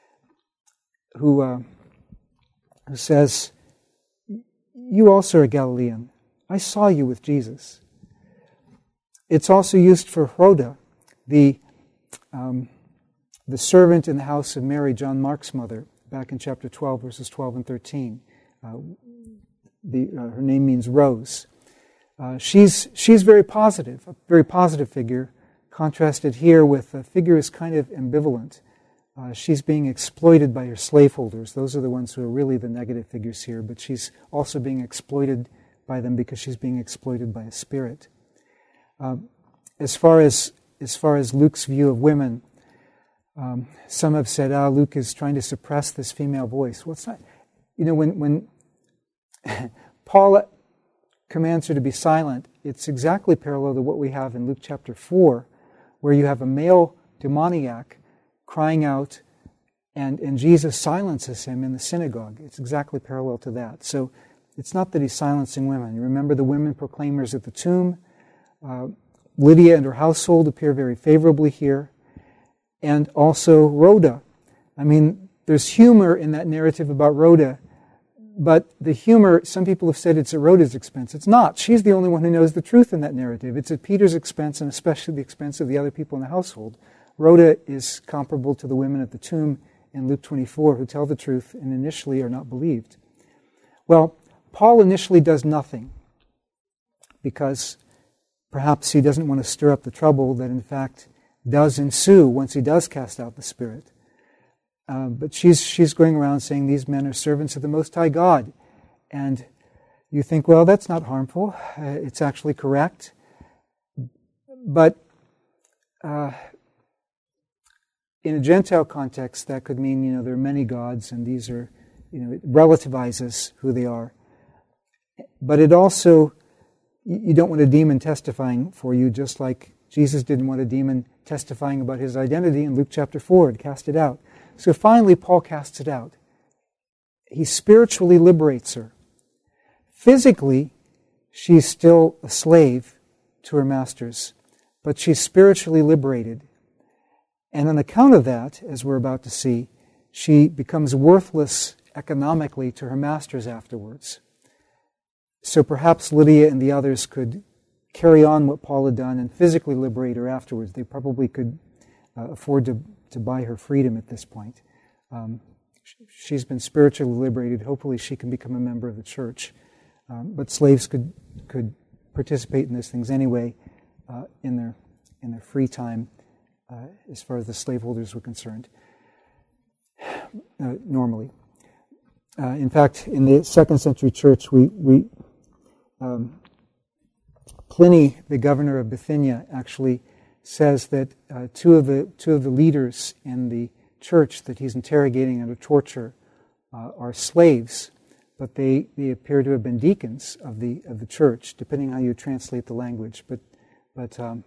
who, uh, who says, "You also are Galilean. I saw you with Jesus." It's also used for Rhoda, the um, the servant in the house of Mary, John Mark's mother, back in chapter twelve, verses twelve and thirteen. Uh, the, uh, her name means rose. Uh, she's she's very positive, a very positive figure, contrasted here with a figure who's kind of ambivalent. Uh, she's being exploited by her slaveholders. Those are the ones who are really the negative figures here, but she's also being exploited by them because she's being exploited by a spirit. Uh, as far as as far as Luke's view of women, um, some have said, ah, Luke is trying to suppress this female voice. Well, it's not. You know, when when Paul commands her to be silent, it's exactly parallel to what we have in Luke chapter four, where you have a male demoniac crying out, and, and Jesus silences him in the synagogue. It's exactly parallel to that. So it's not that he's silencing women. You remember the women proclaimers at the tomb? Uh, Lydia and her household appear very favorably here. And also Rhoda. I mean, there's humor in that narrative about Rhoda, but the humor, some people have said it's at Rhoda's expense. It's not. She's the only one who knows the truth in that narrative. It's at Peter's expense, and especially the expense of the other people in the household. Rhoda is comparable to the women at the tomb in Luke twenty-four who tell the truth and initially are not believed. Well, Paul initially does nothing because perhaps he doesn't want to stir up the trouble that in fact does ensue once he does cast out the spirit. Uh, but she's she's going around saying these men are servants of the Most High God. And you think, well, that's not harmful. Uh, it's actually correct. But uh, in a Gentile context, that could mean, you know, there are many gods and these are, you know, it relativizes who they are. But it also, you don't want a demon testifying for you, just like Jesus didn't want a demon testifying about his identity in Luke chapter four and cast it out. So finally, Paul casts it out. He spiritually liberates her. Physically, she's still a slave to her masters, but she's spiritually liberated. And on account of that, as we're about to see, she becomes worthless economically to her masters afterwards. so perhaps Lydia and the others could carry on what Paul had done and physically liberate her afterwards. They probably could uh, afford to, to buy her freedom at this point. Um, she's been spiritually liberated. Hopefully she can become a member of the church. Um, but slaves could could participate in these things anyway uh, in their in their free time, uh, as far as the slaveholders were concerned. Uh, normally, uh, in fact, in the second century church, we we um, Pliny, the governor of Bithynia, actually says that uh, two of the two of the leaders in the church that he's interrogating under torture uh, are slaves. But they, they appear to have been deacons of the of the church, depending on how you translate the language. But but um,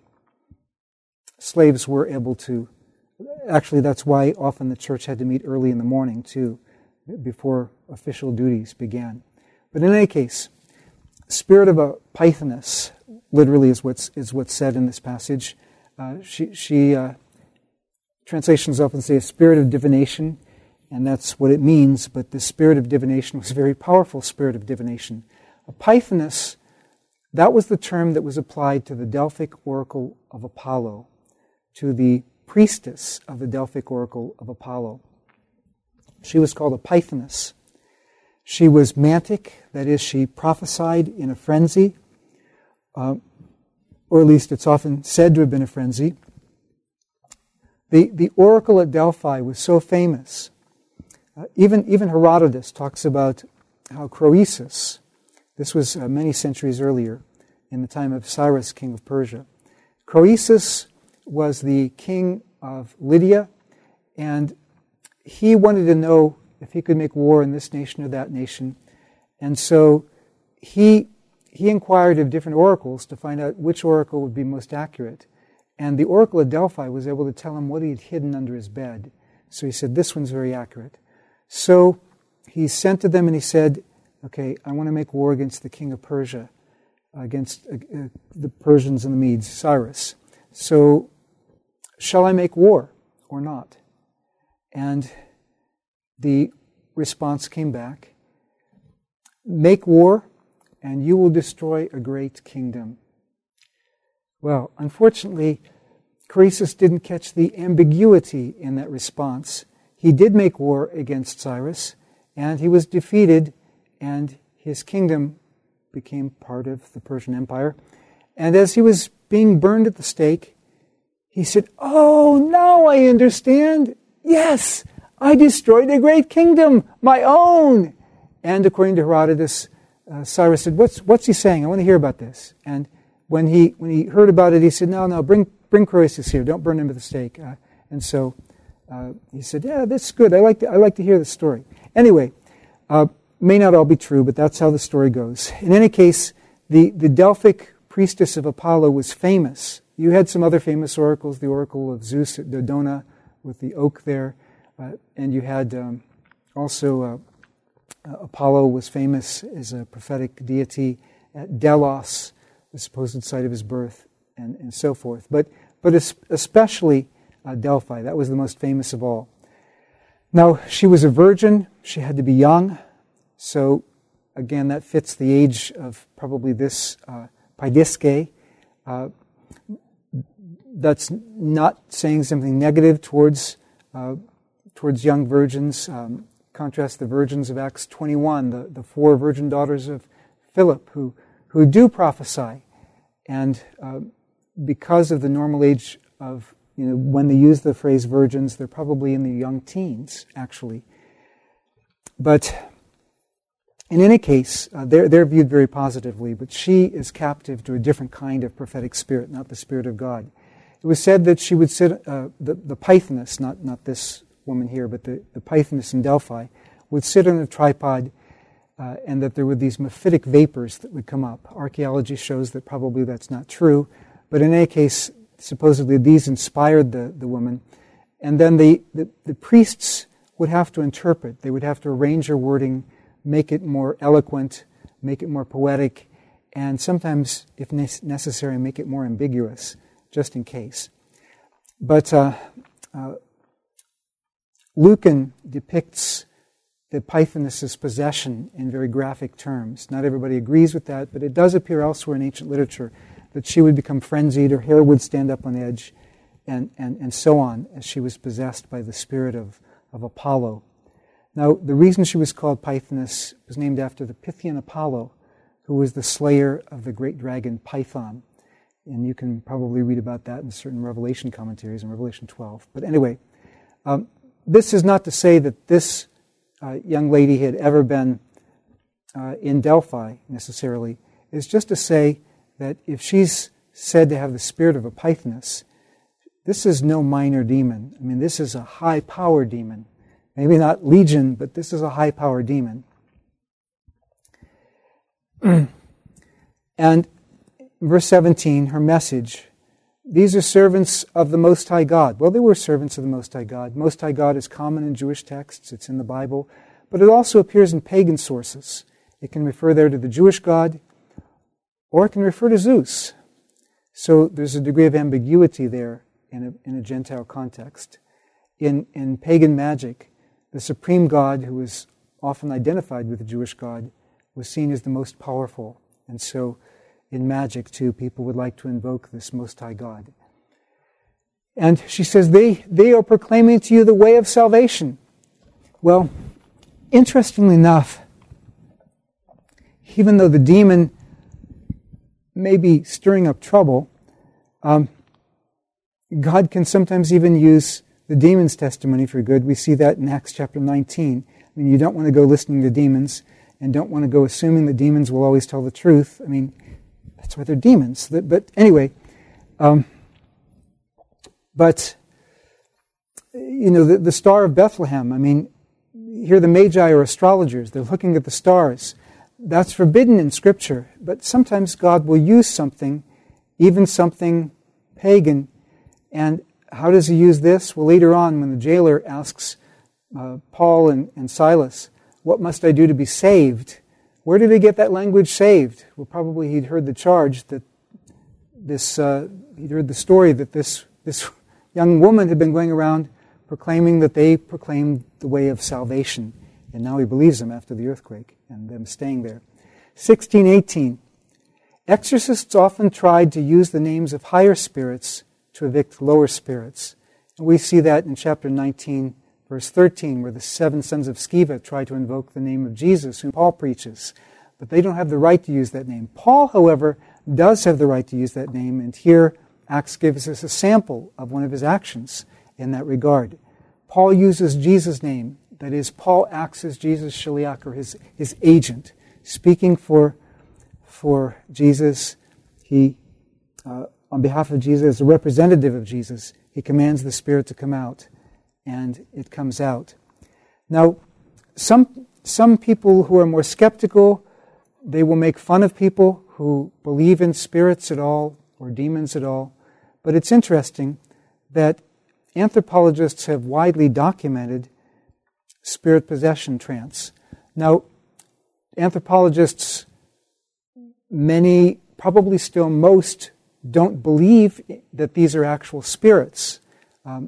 slaves were able to. Actually, that's why often the church had to meet early in the morning too, before official duties began. But in any case, spirit of a Pythoness literally is what's is what's said in this passage. Uh, she she uh, translations often say a spirit of divination. And that's what it means, but the spirit of divination was a very powerful spirit of divination. A Pythoness, that was the term that was applied to the Delphic oracle of Apollo, to the priestess of the Delphic oracle of Apollo. She was called a Pythoness. She was mantic, that is, she prophesied in a frenzy, uh, or at least it's often said to have been a frenzy. The, the oracle at Delphi was so famous. Uh, even, even Herodotus talks about how Croesus, this was uh, many centuries earlier, in the time of Cyrus, king of Persia. Croesus was the king of Lydia, and he wanted to know if he could make war in this nation or that nation. And so he, he inquired of different oracles to find out which oracle would be most accurate. And the oracle of Delphi was able to tell him what he had hidden under his bed. So he said, this one's very accurate. So he sent to them and he said, okay, I want to make war against the king of Persia, against uh, uh, the Persians and the Medes, Cyrus. So shall I make war or not? And the response came back, make war and you will destroy a great kingdom. Well, unfortunately, Croesus didn't catch the ambiguity in that response. He did make war against Cyrus, and he was defeated, and his kingdom became part of the Persian Empire. And as he was being burned at the stake, he said, oh, now I understand. Yes, I destroyed a great kingdom, my own. And according to Herodotus, uh, Cyrus said, what's, what's he saying? I want to hear about this. And when he when he heard about it, he said, no, no, bring, bring Croesus here. Don't burn him at the stake. Uh, and so Uh, he said, yeah, that's good. I like to, I like to hear the story. Anyway, uh, may not all be true, but that's how the story goes. In any case, the, the Delphic priestess of Apollo was famous. You had some other famous oracles, the oracle of Zeus at Dodona with the oak there, uh, and you had um, also uh, uh, Apollo was famous as a prophetic deity at Delos, the supposed site of his birth, and, and so forth. But, but especially Uh, Delphi, that was the most famous of all. Now, she was a virgin, she had to be young, so again, that fits the age of probably this uh, Paidiske. Uh, that's not saying something negative towards uh, towards young virgins. Um, contrast the virgins of Acts twenty-one, the, the four virgin daughters of Philip who, who do prophesy. And uh, because of the normal age of You know, when they use the phrase virgins, they're probably in the young teens, actually. But in any case, uh, they're, they're viewed very positively, but she is captive to a different kind of prophetic spirit, not the Spirit of God. It was said that she would sit, uh, the, the Pythoness, not, not this woman here, but the, the Pythoness in Delphi, would sit on a tripod, uh, and that there were these mephitic vapors that would come up. Archaeology shows that probably that's not true, but in any case, supposedly these inspired the, the woman. And then the, the, the priests would have to interpret. They would have to arrange their wording, make it more eloquent, make it more poetic, and sometimes, if necessary, make it more ambiguous, just in case. But uh, uh, Lucan depicts that Pythoness is possession in very graphic terms. Not everybody agrees with that, but it does appear elsewhere in ancient literature that she would become frenzied, her hair would stand up on edge, and, and, and so on, as she was possessed by the spirit of, of Apollo. Now, the reason she was called Pythoness was named after the Pythian Apollo, who was the slayer of the great dragon Python. And you can probably read about that in certain Revelation commentaries in Revelation twelve. But anyway, um, this is not to say that this uh, young lady had ever been uh, in Delphi, necessarily. It's just to say that if she's said to have the spirit of a Pythoness, this is no minor demon. I mean, this is a high-power demon. Maybe not legion, but this is a high-power demon. And verse seventeen, her message, these are servants of the Most High God. Well, they were servants of the Most High God. Most High God is common in Jewish texts. It's in the Bible. But it also appears in pagan sources. It can refer there to the Jewish God, or it can refer to Zeus. So there's a degree of ambiguity there in a, in a Gentile context. In, in pagan magic, the supreme God, who was often identified with the Jewish God, was seen as the most powerful. And so in magic, too, people would like to invoke this Most High God. And she says, they, they are proclaiming to you the way of salvation. Well, interestingly enough, even though the demon may be stirring up trouble, um, God can sometimes even use the demon's testimony for good. We see that in Acts chapter nineteen. I mean, you don't want to go listening to demons and don't want to go assuming that demons will always tell the truth. I mean, that's why they're demons. But anyway, um, but, you know, the, the Star of Bethlehem, I mean, here the Magi are astrologers. They're looking at the stars. That's forbidden in Scripture. But sometimes God will use something, even something pagan. And how does he use this? Well, later on, when the jailer asks uh, Paul and, and Silas, what must I do to be saved? Where did he get that language, saved? Well, probably he'd heard the charge that this, uh, he'd heard the story that this, this young woman had been going around proclaiming that they proclaimed the way of salvation. And now he believes them after the earthquake and them staying there. sixteen eighteen. Exorcists often tried to use the names of higher spirits to evict lower spirits. And we see that in chapter nineteen, verse thirteen, where the seven sons of Sceva try to invoke the name of Jesus, whom Paul preaches. But they don't have the right to use that name. Paul, however, does have the right to use that name, and here Acts gives us a sample of one of his actions in that regard. Paul uses Jesus' name. That is, Paul acts as Jesus' shaliach, or his, his agent, speaking for, for Jesus. He, uh, on behalf of Jesus, as a representative of Jesus, he commands the Spirit to come out, and it comes out. Now, some some people who are more skeptical, they will make fun of people who believe in spirits at all, or demons at all. But it's interesting that anthropologists have widely documented spirit possession trance. Now, anthropologists, many, probably still most, don't believe that these are actual spirits. Um,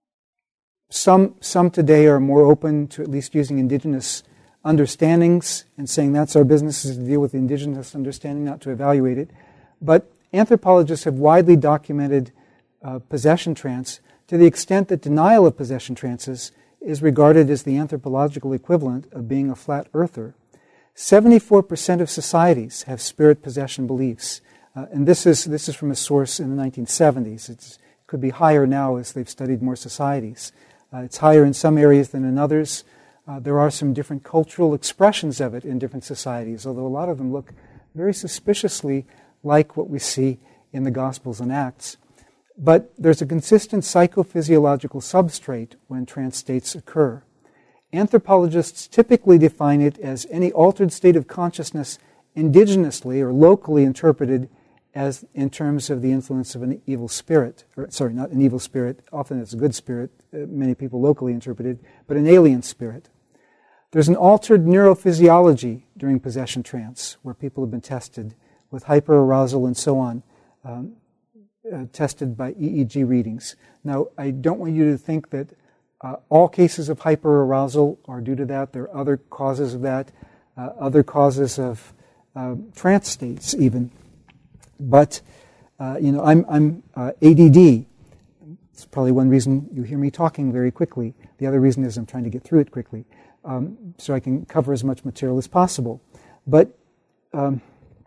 some, some today are more open to at least using indigenous understandings and saying that's our business, is to deal with the indigenous understanding, not to evaluate it. But anthropologists have widely documented uh, possession trance to the extent that denial of possession trances is regarded as the anthropological equivalent of being a flat earther. seventy-four percent of societies have spirit possession beliefs. Uh, and this is this is from a source in the nineteen seventies. It's, it could be higher now as they've studied more societies. Uh, it's higher in some areas than in others. Uh, there are some different cultural expressions of it in different societies, although a lot of them look very suspiciously like what we see in the Gospels and Acts. But there's a consistent psychophysiological substrate when trance states occur. Anthropologists typically define it as any altered state of consciousness indigenously or locally interpreted as in terms of the influence of an evil spirit. Or, sorry, not an evil spirit. Often it's a good spirit. Uh, many people locally interpreted, but an alien spirit. There's an altered neurophysiology during possession trance where people have been tested with hyperarousal and so on. Um, Uh, tested by E E G readings. Now, I don't want you to think that Uh, all cases of hyperarousal are due to that. There are other causes of that, uh, other causes of uh, trance states even. But, uh, you know, I'm, I'm uh, A D D. It's probably one reason you hear me talking very quickly. The other reason is I'm trying to get through it quickly, um, so I can cover as much material as possible. But, um,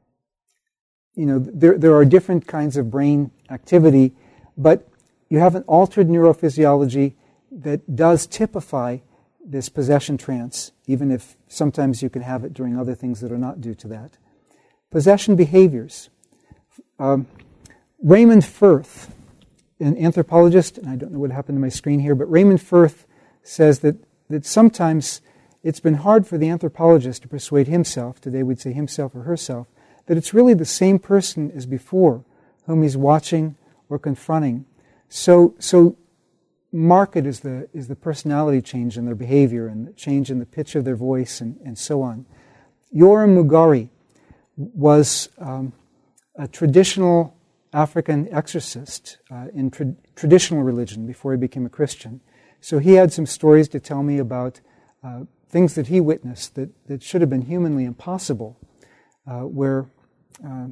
you know, there, there are different kinds of brain activity, but you have an altered neurophysiology that does typify this possession trance, even if sometimes you can have it during other things that are not due to that. Possession behaviors. Um, Raymond Firth, an anthropologist, and I don't know what happened to my screen here, but Raymond Firth says that, that sometimes it's been hard for the anthropologist to persuade himself, today we'd say himself or herself, that it's really the same person as before whom he's watching or confronting. So, so marked is the is the personality change in their behavior and the change in the pitch of their voice and, and so on. Yoram Mugari was um, a traditional African exorcist uh, in tra- traditional religion before he became a Christian. So he had some stories to tell me about uh, things that he witnessed that, that should have been humanly impossible, uh, where uh,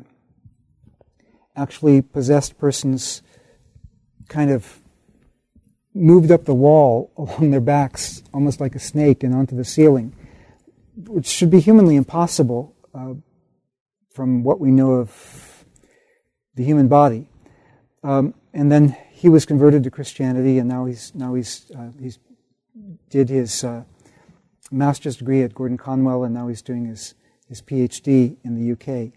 actually possessed persons kind of moved up the wall along their backs, almost like a snake, and onto the ceiling, which should be humanly impossible uh, from what we know of the human body. Um, and then he was converted to Christianity, and now he's now he's uh, he's did his uh, master's degree at Gordon Conwell, and now he's doing his his PhD in the U K.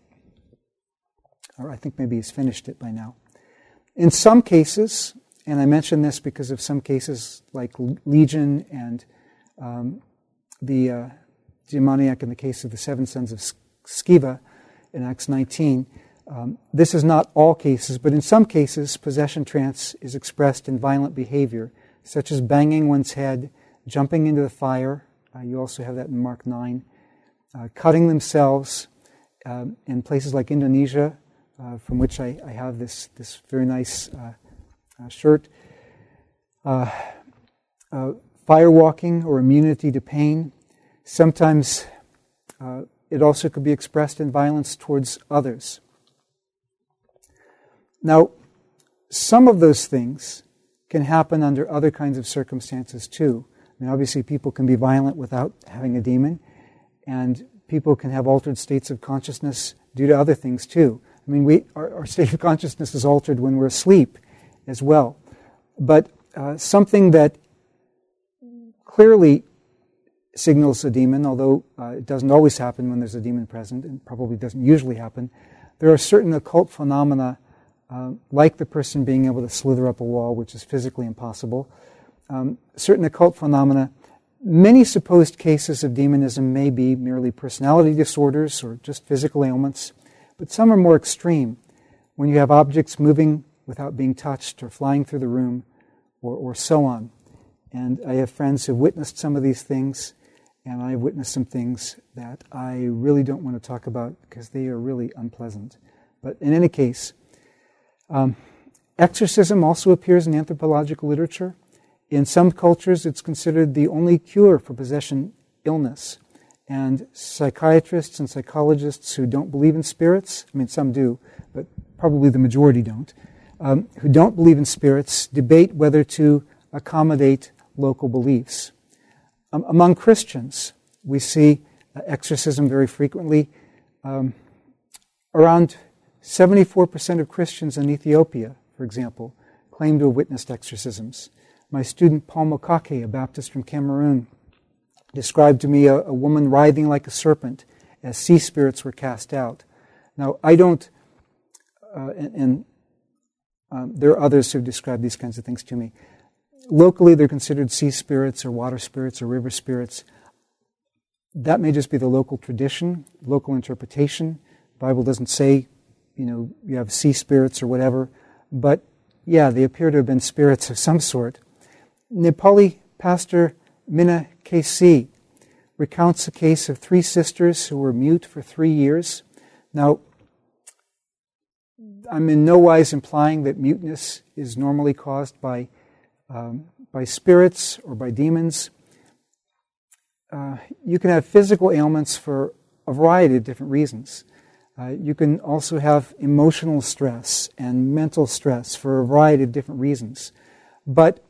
Or I think maybe he's finished it by now. In some cases, and I mention this because of some cases like Legion and um, the uh, demoniac in the case of the seven sons of Sceva in Acts nineteen. Um, this is not all cases, but in some cases, possession trance is expressed in violent behavior, such as banging one's head, jumping into the fire. Uh, you also have that in Mark nine. Uh, cutting themselves um, in places like Indonesia, uh, from which I, I have this, this very nice uh, Uh, shirt, uh, uh, firewalking or immunity to pain. Sometimes uh, it also could be expressed in violence towards others. Now, some of those things can happen under other kinds of circumstances too. I mean, obviously people can be violent without having a demon, and people can have altered states of consciousness due to other things too. I mean, we our, our state of consciousness is altered when we're asleep as well. But uh, something that clearly signals a demon, although uh, it doesn't always happen when there's a demon present, and probably doesn't usually happen, there are certain occult phenomena, uh, like the person being able to slither up a wall, which is physically impossible, um, certain occult phenomena. Many supposed cases of demonism may be merely personality disorders or just physical ailments, but some are more extreme, when you have objects moving without being touched or flying through the room or, or so on. And I have friends who've witnessed some of these things, and I have witnessed some things that I really don't want to talk about because they are really unpleasant. But in any case, um, exorcism also appears in anthropological literature. In some cultures, it's considered the only cure for possession illness. And psychiatrists and psychologists who don't believe in spirits, I mean, some do, but probably the majority don't, Um, who don't believe in spirits, debate whether to accommodate local beliefs. Um, among Christians, we see uh, exorcism very frequently. Um, around seventy-four percent of Christians in Ethiopia, for example, claim to have witnessed exorcisms. My student Paul Mokake, a Baptist from Cameroon, described to me a, a woman writhing like a serpent as sea spirits were cast out. Now, I don't, uh, and, and Um, there are others who've described these kinds of things to me. Locally, they're considered sea spirits or water spirits or river spirits. That may just be the local tradition, local interpretation. The Bible doesn't say, you know, you have sea spirits or whatever. But, yeah, they appear to have been spirits of some sort. Nepali pastor Mina K C recounts a case of three sisters who were mute for three years. Now, I'm in no wise implying that muteness is normally caused by um, by spirits or by demons. Uh, you can have physical ailments for a variety of different reasons. Uh, you can also have emotional stress and mental stress for a variety of different reasons. But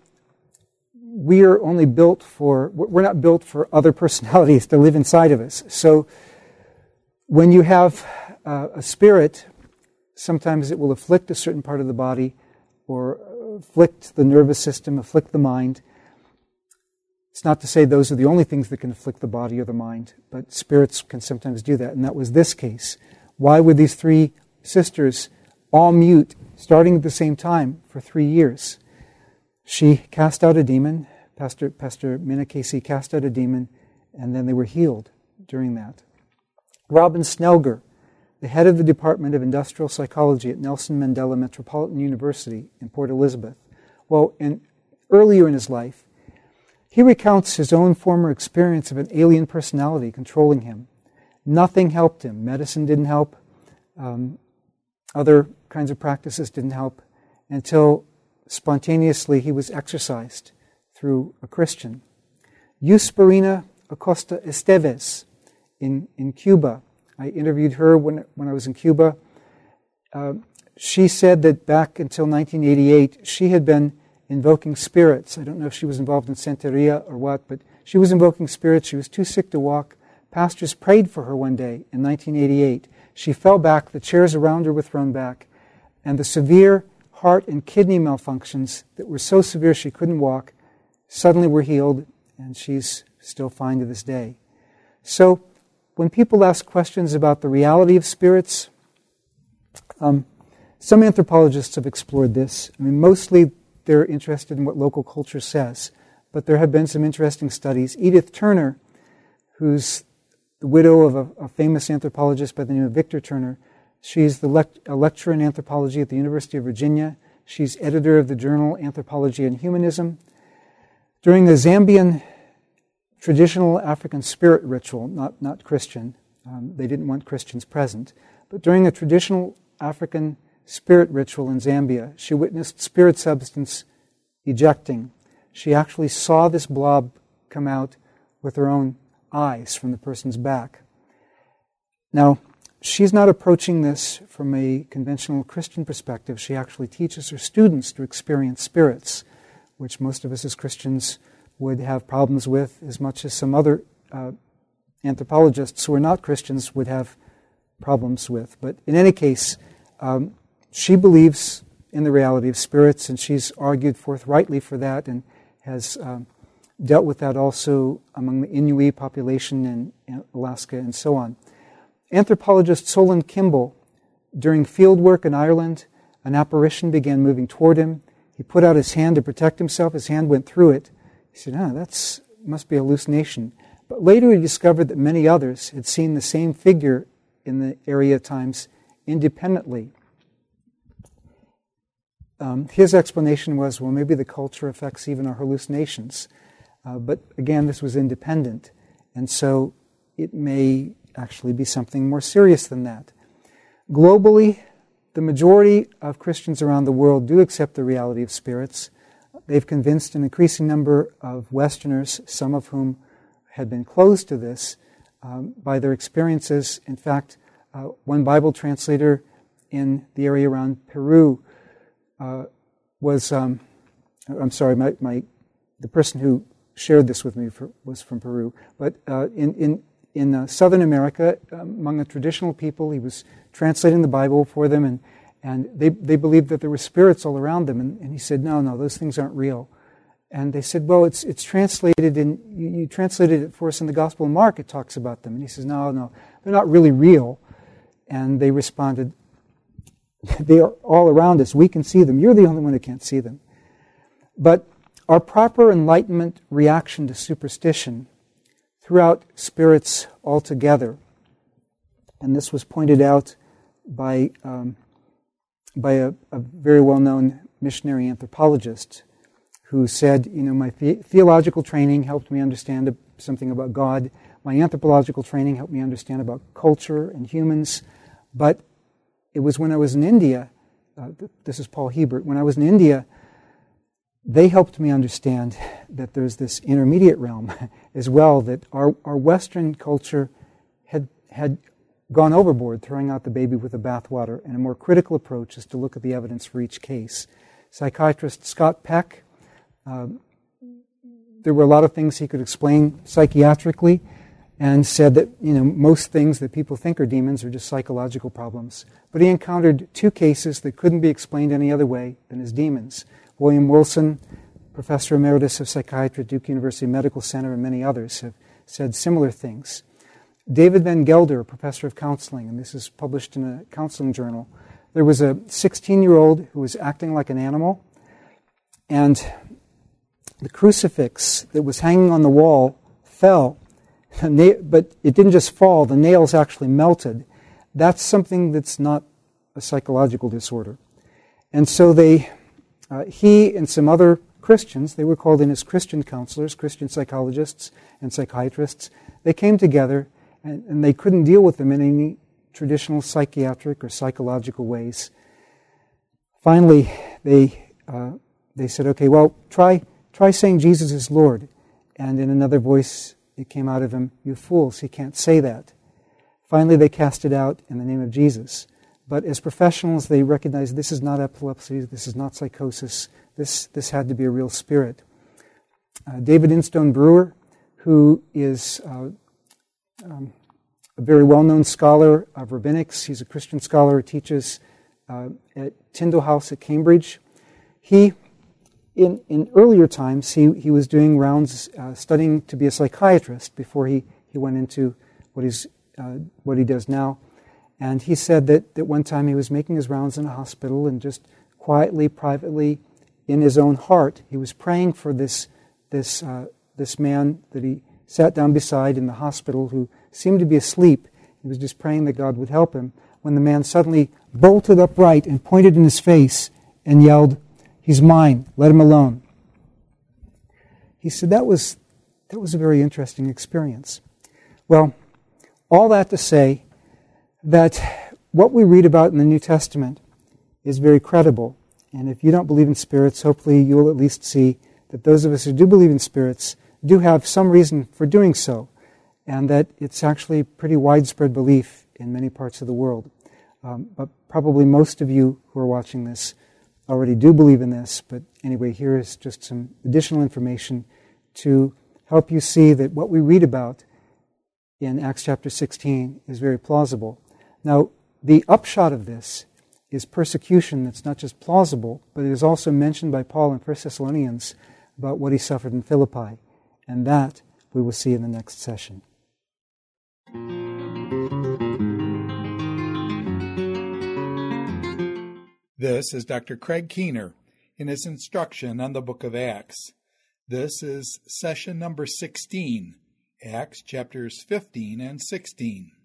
we are only built for, we're not built for other personalities to live inside of us. So when you have uh, a spirit, sometimes it will afflict a certain part of the body or afflict the nervous system, afflict the mind. It's not to say those are the only things that can afflict the body or the mind, but spirits can sometimes do that, and that was this case. Why were these three sisters all mute, starting at the same time for three years? She cast out a demon, Pastor, Pastor Minna Casey cast out a demon, and then they were healed during that. Robin Snelger, the head of the Department of Industrial Psychology at Nelson Mandela Metropolitan University in Port Elizabeth. Well, in, earlier in his life, he recounts his own former experience of an alien personality controlling him. Nothing helped him. Medicine didn't help. Um, other kinds of practices didn't help until spontaneously he was exorcised through a Christian. Eusperina Acosta Esteves in, in Cuba. I interviewed her when, when I was in Cuba. Uh, she said that back until nineteen eighty-eight, she had been invoking spirits. I don't know if she was involved in Santeria or what, but she was invoking spirits. She was too sick to walk. Pastors prayed for her one day in nineteen eighty-eight. She fell back, the chairs around her were thrown back, and the severe heart and kidney malfunctions that were so severe she couldn't walk suddenly were healed, and she's still fine to this day. So, when people ask questions about the reality of spirits, um, some anthropologists have explored this. I mean, mostly they're interested in what local culture says, but there have been some interesting studies. Edith Turner, who's the widow of a, a famous anthropologist by the name of Victor Turner, she's the lect- a lecturer in anthropology at the University of Virginia. She's editor of the journal Anthropology and Humanism. During the Zambian traditional African spirit ritual, not, not Christian, um, they didn't want Christians present, but during a traditional African spirit ritual in Zambia, she witnessed spirit substance ejecting. She actually saw this blob come out with her own eyes from the person's back. Now, she's not approaching this from a conventional Christian perspective. She actually teaches her students to experience spirits, which most of us as Christians would have problems with as much as some other uh, anthropologists who are not Christians would have problems with. But in any case, um, she believes in the reality of spirits, and she's argued forthrightly for that and has um, dealt with that also among the Inuit population in, in Alaska and so on. Anthropologist Solon Kimball, during field work in Ireland, an apparition began moving toward him. He put out his hand to protect himself. His hand went through it. He said, ah, that must be a hallucination. But later he discovered that many others had seen the same figure in the area at times independently. Um, his explanation was, well, maybe the culture affects even our hallucinations. Uh, but again, this was independent. And so it may actually be something more serious than that. Globally, the majority of Christians around the world do accept the reality of spirits. They've convinced an increasing number of Westerners, some of whom had been closed to this, um, by their experiences. In fact, uh, one Bible translator in the area around Peru uh, was, um, I'm sorry, my, my the person who shared this with me for, was from Peru, but uh, in, in, in uh, Southern America, among the traditional people, he was translating the Bible for them, and And they, they believed that there were spirits all around them. And, and he said, no, no, those things aren't real. And they said, well, it's it's translated in, you, you translated it for us in the Gospel of Mark, it talks about them. And he says, no, no, they're not really real. And they responded, they are all around us. We can see them. You're the only one who can't see them. But our proper Enlightenment reaction to superstition threw out spirits altogether. And this was pointed out by... Um, by a, a very well-known missionary anthropologist who said, you know, my the- theological training helped me understand a, something about God. My anthropological training helped me understand about culture and humans. But it was when I was in India, uh, th- this is Paul Hebert, when I was in India, they helped me understand that there's this intermediate realm as well, that our, our Western culture had had gone overboard, throwing out the baby with the bathwater, and a more critical approach is to look at the evidence for each case. Psychiatrist Scott Peck, uh, there were a lot of things he could explain psychiatrically, and said that, you know, most things that people think are demons are just psychological problems. But he encountered two cases that couldn't be explained any other way than as demons. William Wilson, Professor Emeritus of Psychiatry at Duke University Medical Center, and many others have said similar things. David Van Gelder, a professor of counseling, and this is published in a counseling journal. There was a sixteen-year-old who was acting like an animal, and the crucifix that was hanging on the wall fell, but it didn't just fall, the nails actually melted. That's something that's not a psychological disorder. And so they, uh, he and some other Christians, they were called in as Christian counselors, Christian psychologists and psychiatrists, they came together and, and they couldn't deal with them in any traditional psychiatric or psychological ways. Finally, they uh, they said, okay, well, try try saying Jesus is Lord. And in another voice, it came out of him, you fools, he can't say that. Finally, they cast it out in the name of Jesus. But as professionals, they recognized this is not epilepsy, this is not psychosis, this, this had to be a real spirit. Uh, David Instone Brewer, who is uh, um, a very well-known scholar of rabbinics, he's a Christian scholar who teaches uh, at Tyndall House at Cambridge. He, in, in earlier times, he, he was doing rounds uh, studying to be a psychiatrist before he, he went into what he's uh, what he does now. And he said that, that one time he was making his rounds in a hospital and just quietly, privately, in his own heart, he was praying for this this uh, this man that he sat down beside in the hospital who seemed to be asleep. He was just praying that God would help him, when the man suddenly bolted upright and pointed in his face and yelled, "He's mine, let him alone." He said that was that was a very interesting experience. Well, all that to say that what we read about in the New Testament is very credible. And if you don't believe in spirits, hopefully you will at least see that those of us who do believe in spirits do have some reason for doing so, and that it's actually pretty widespread belief in many parts of the world. Um, but probably most of you who are watching this already do believe in this, but anyway, here is just some additional information to help you see that what we read about in Acts chapter sixteen is very plausible. Now, the upshot of this is persecution that's not just plausible, but it is also mentioned by Paul in First Thessalonians about what he suffered in Philippi. And that we will see in the next session. This is Doctor Craig Keener in his instruction on the book of Acts. This is session number sixteen, Acts chapters fifteen and sixteen.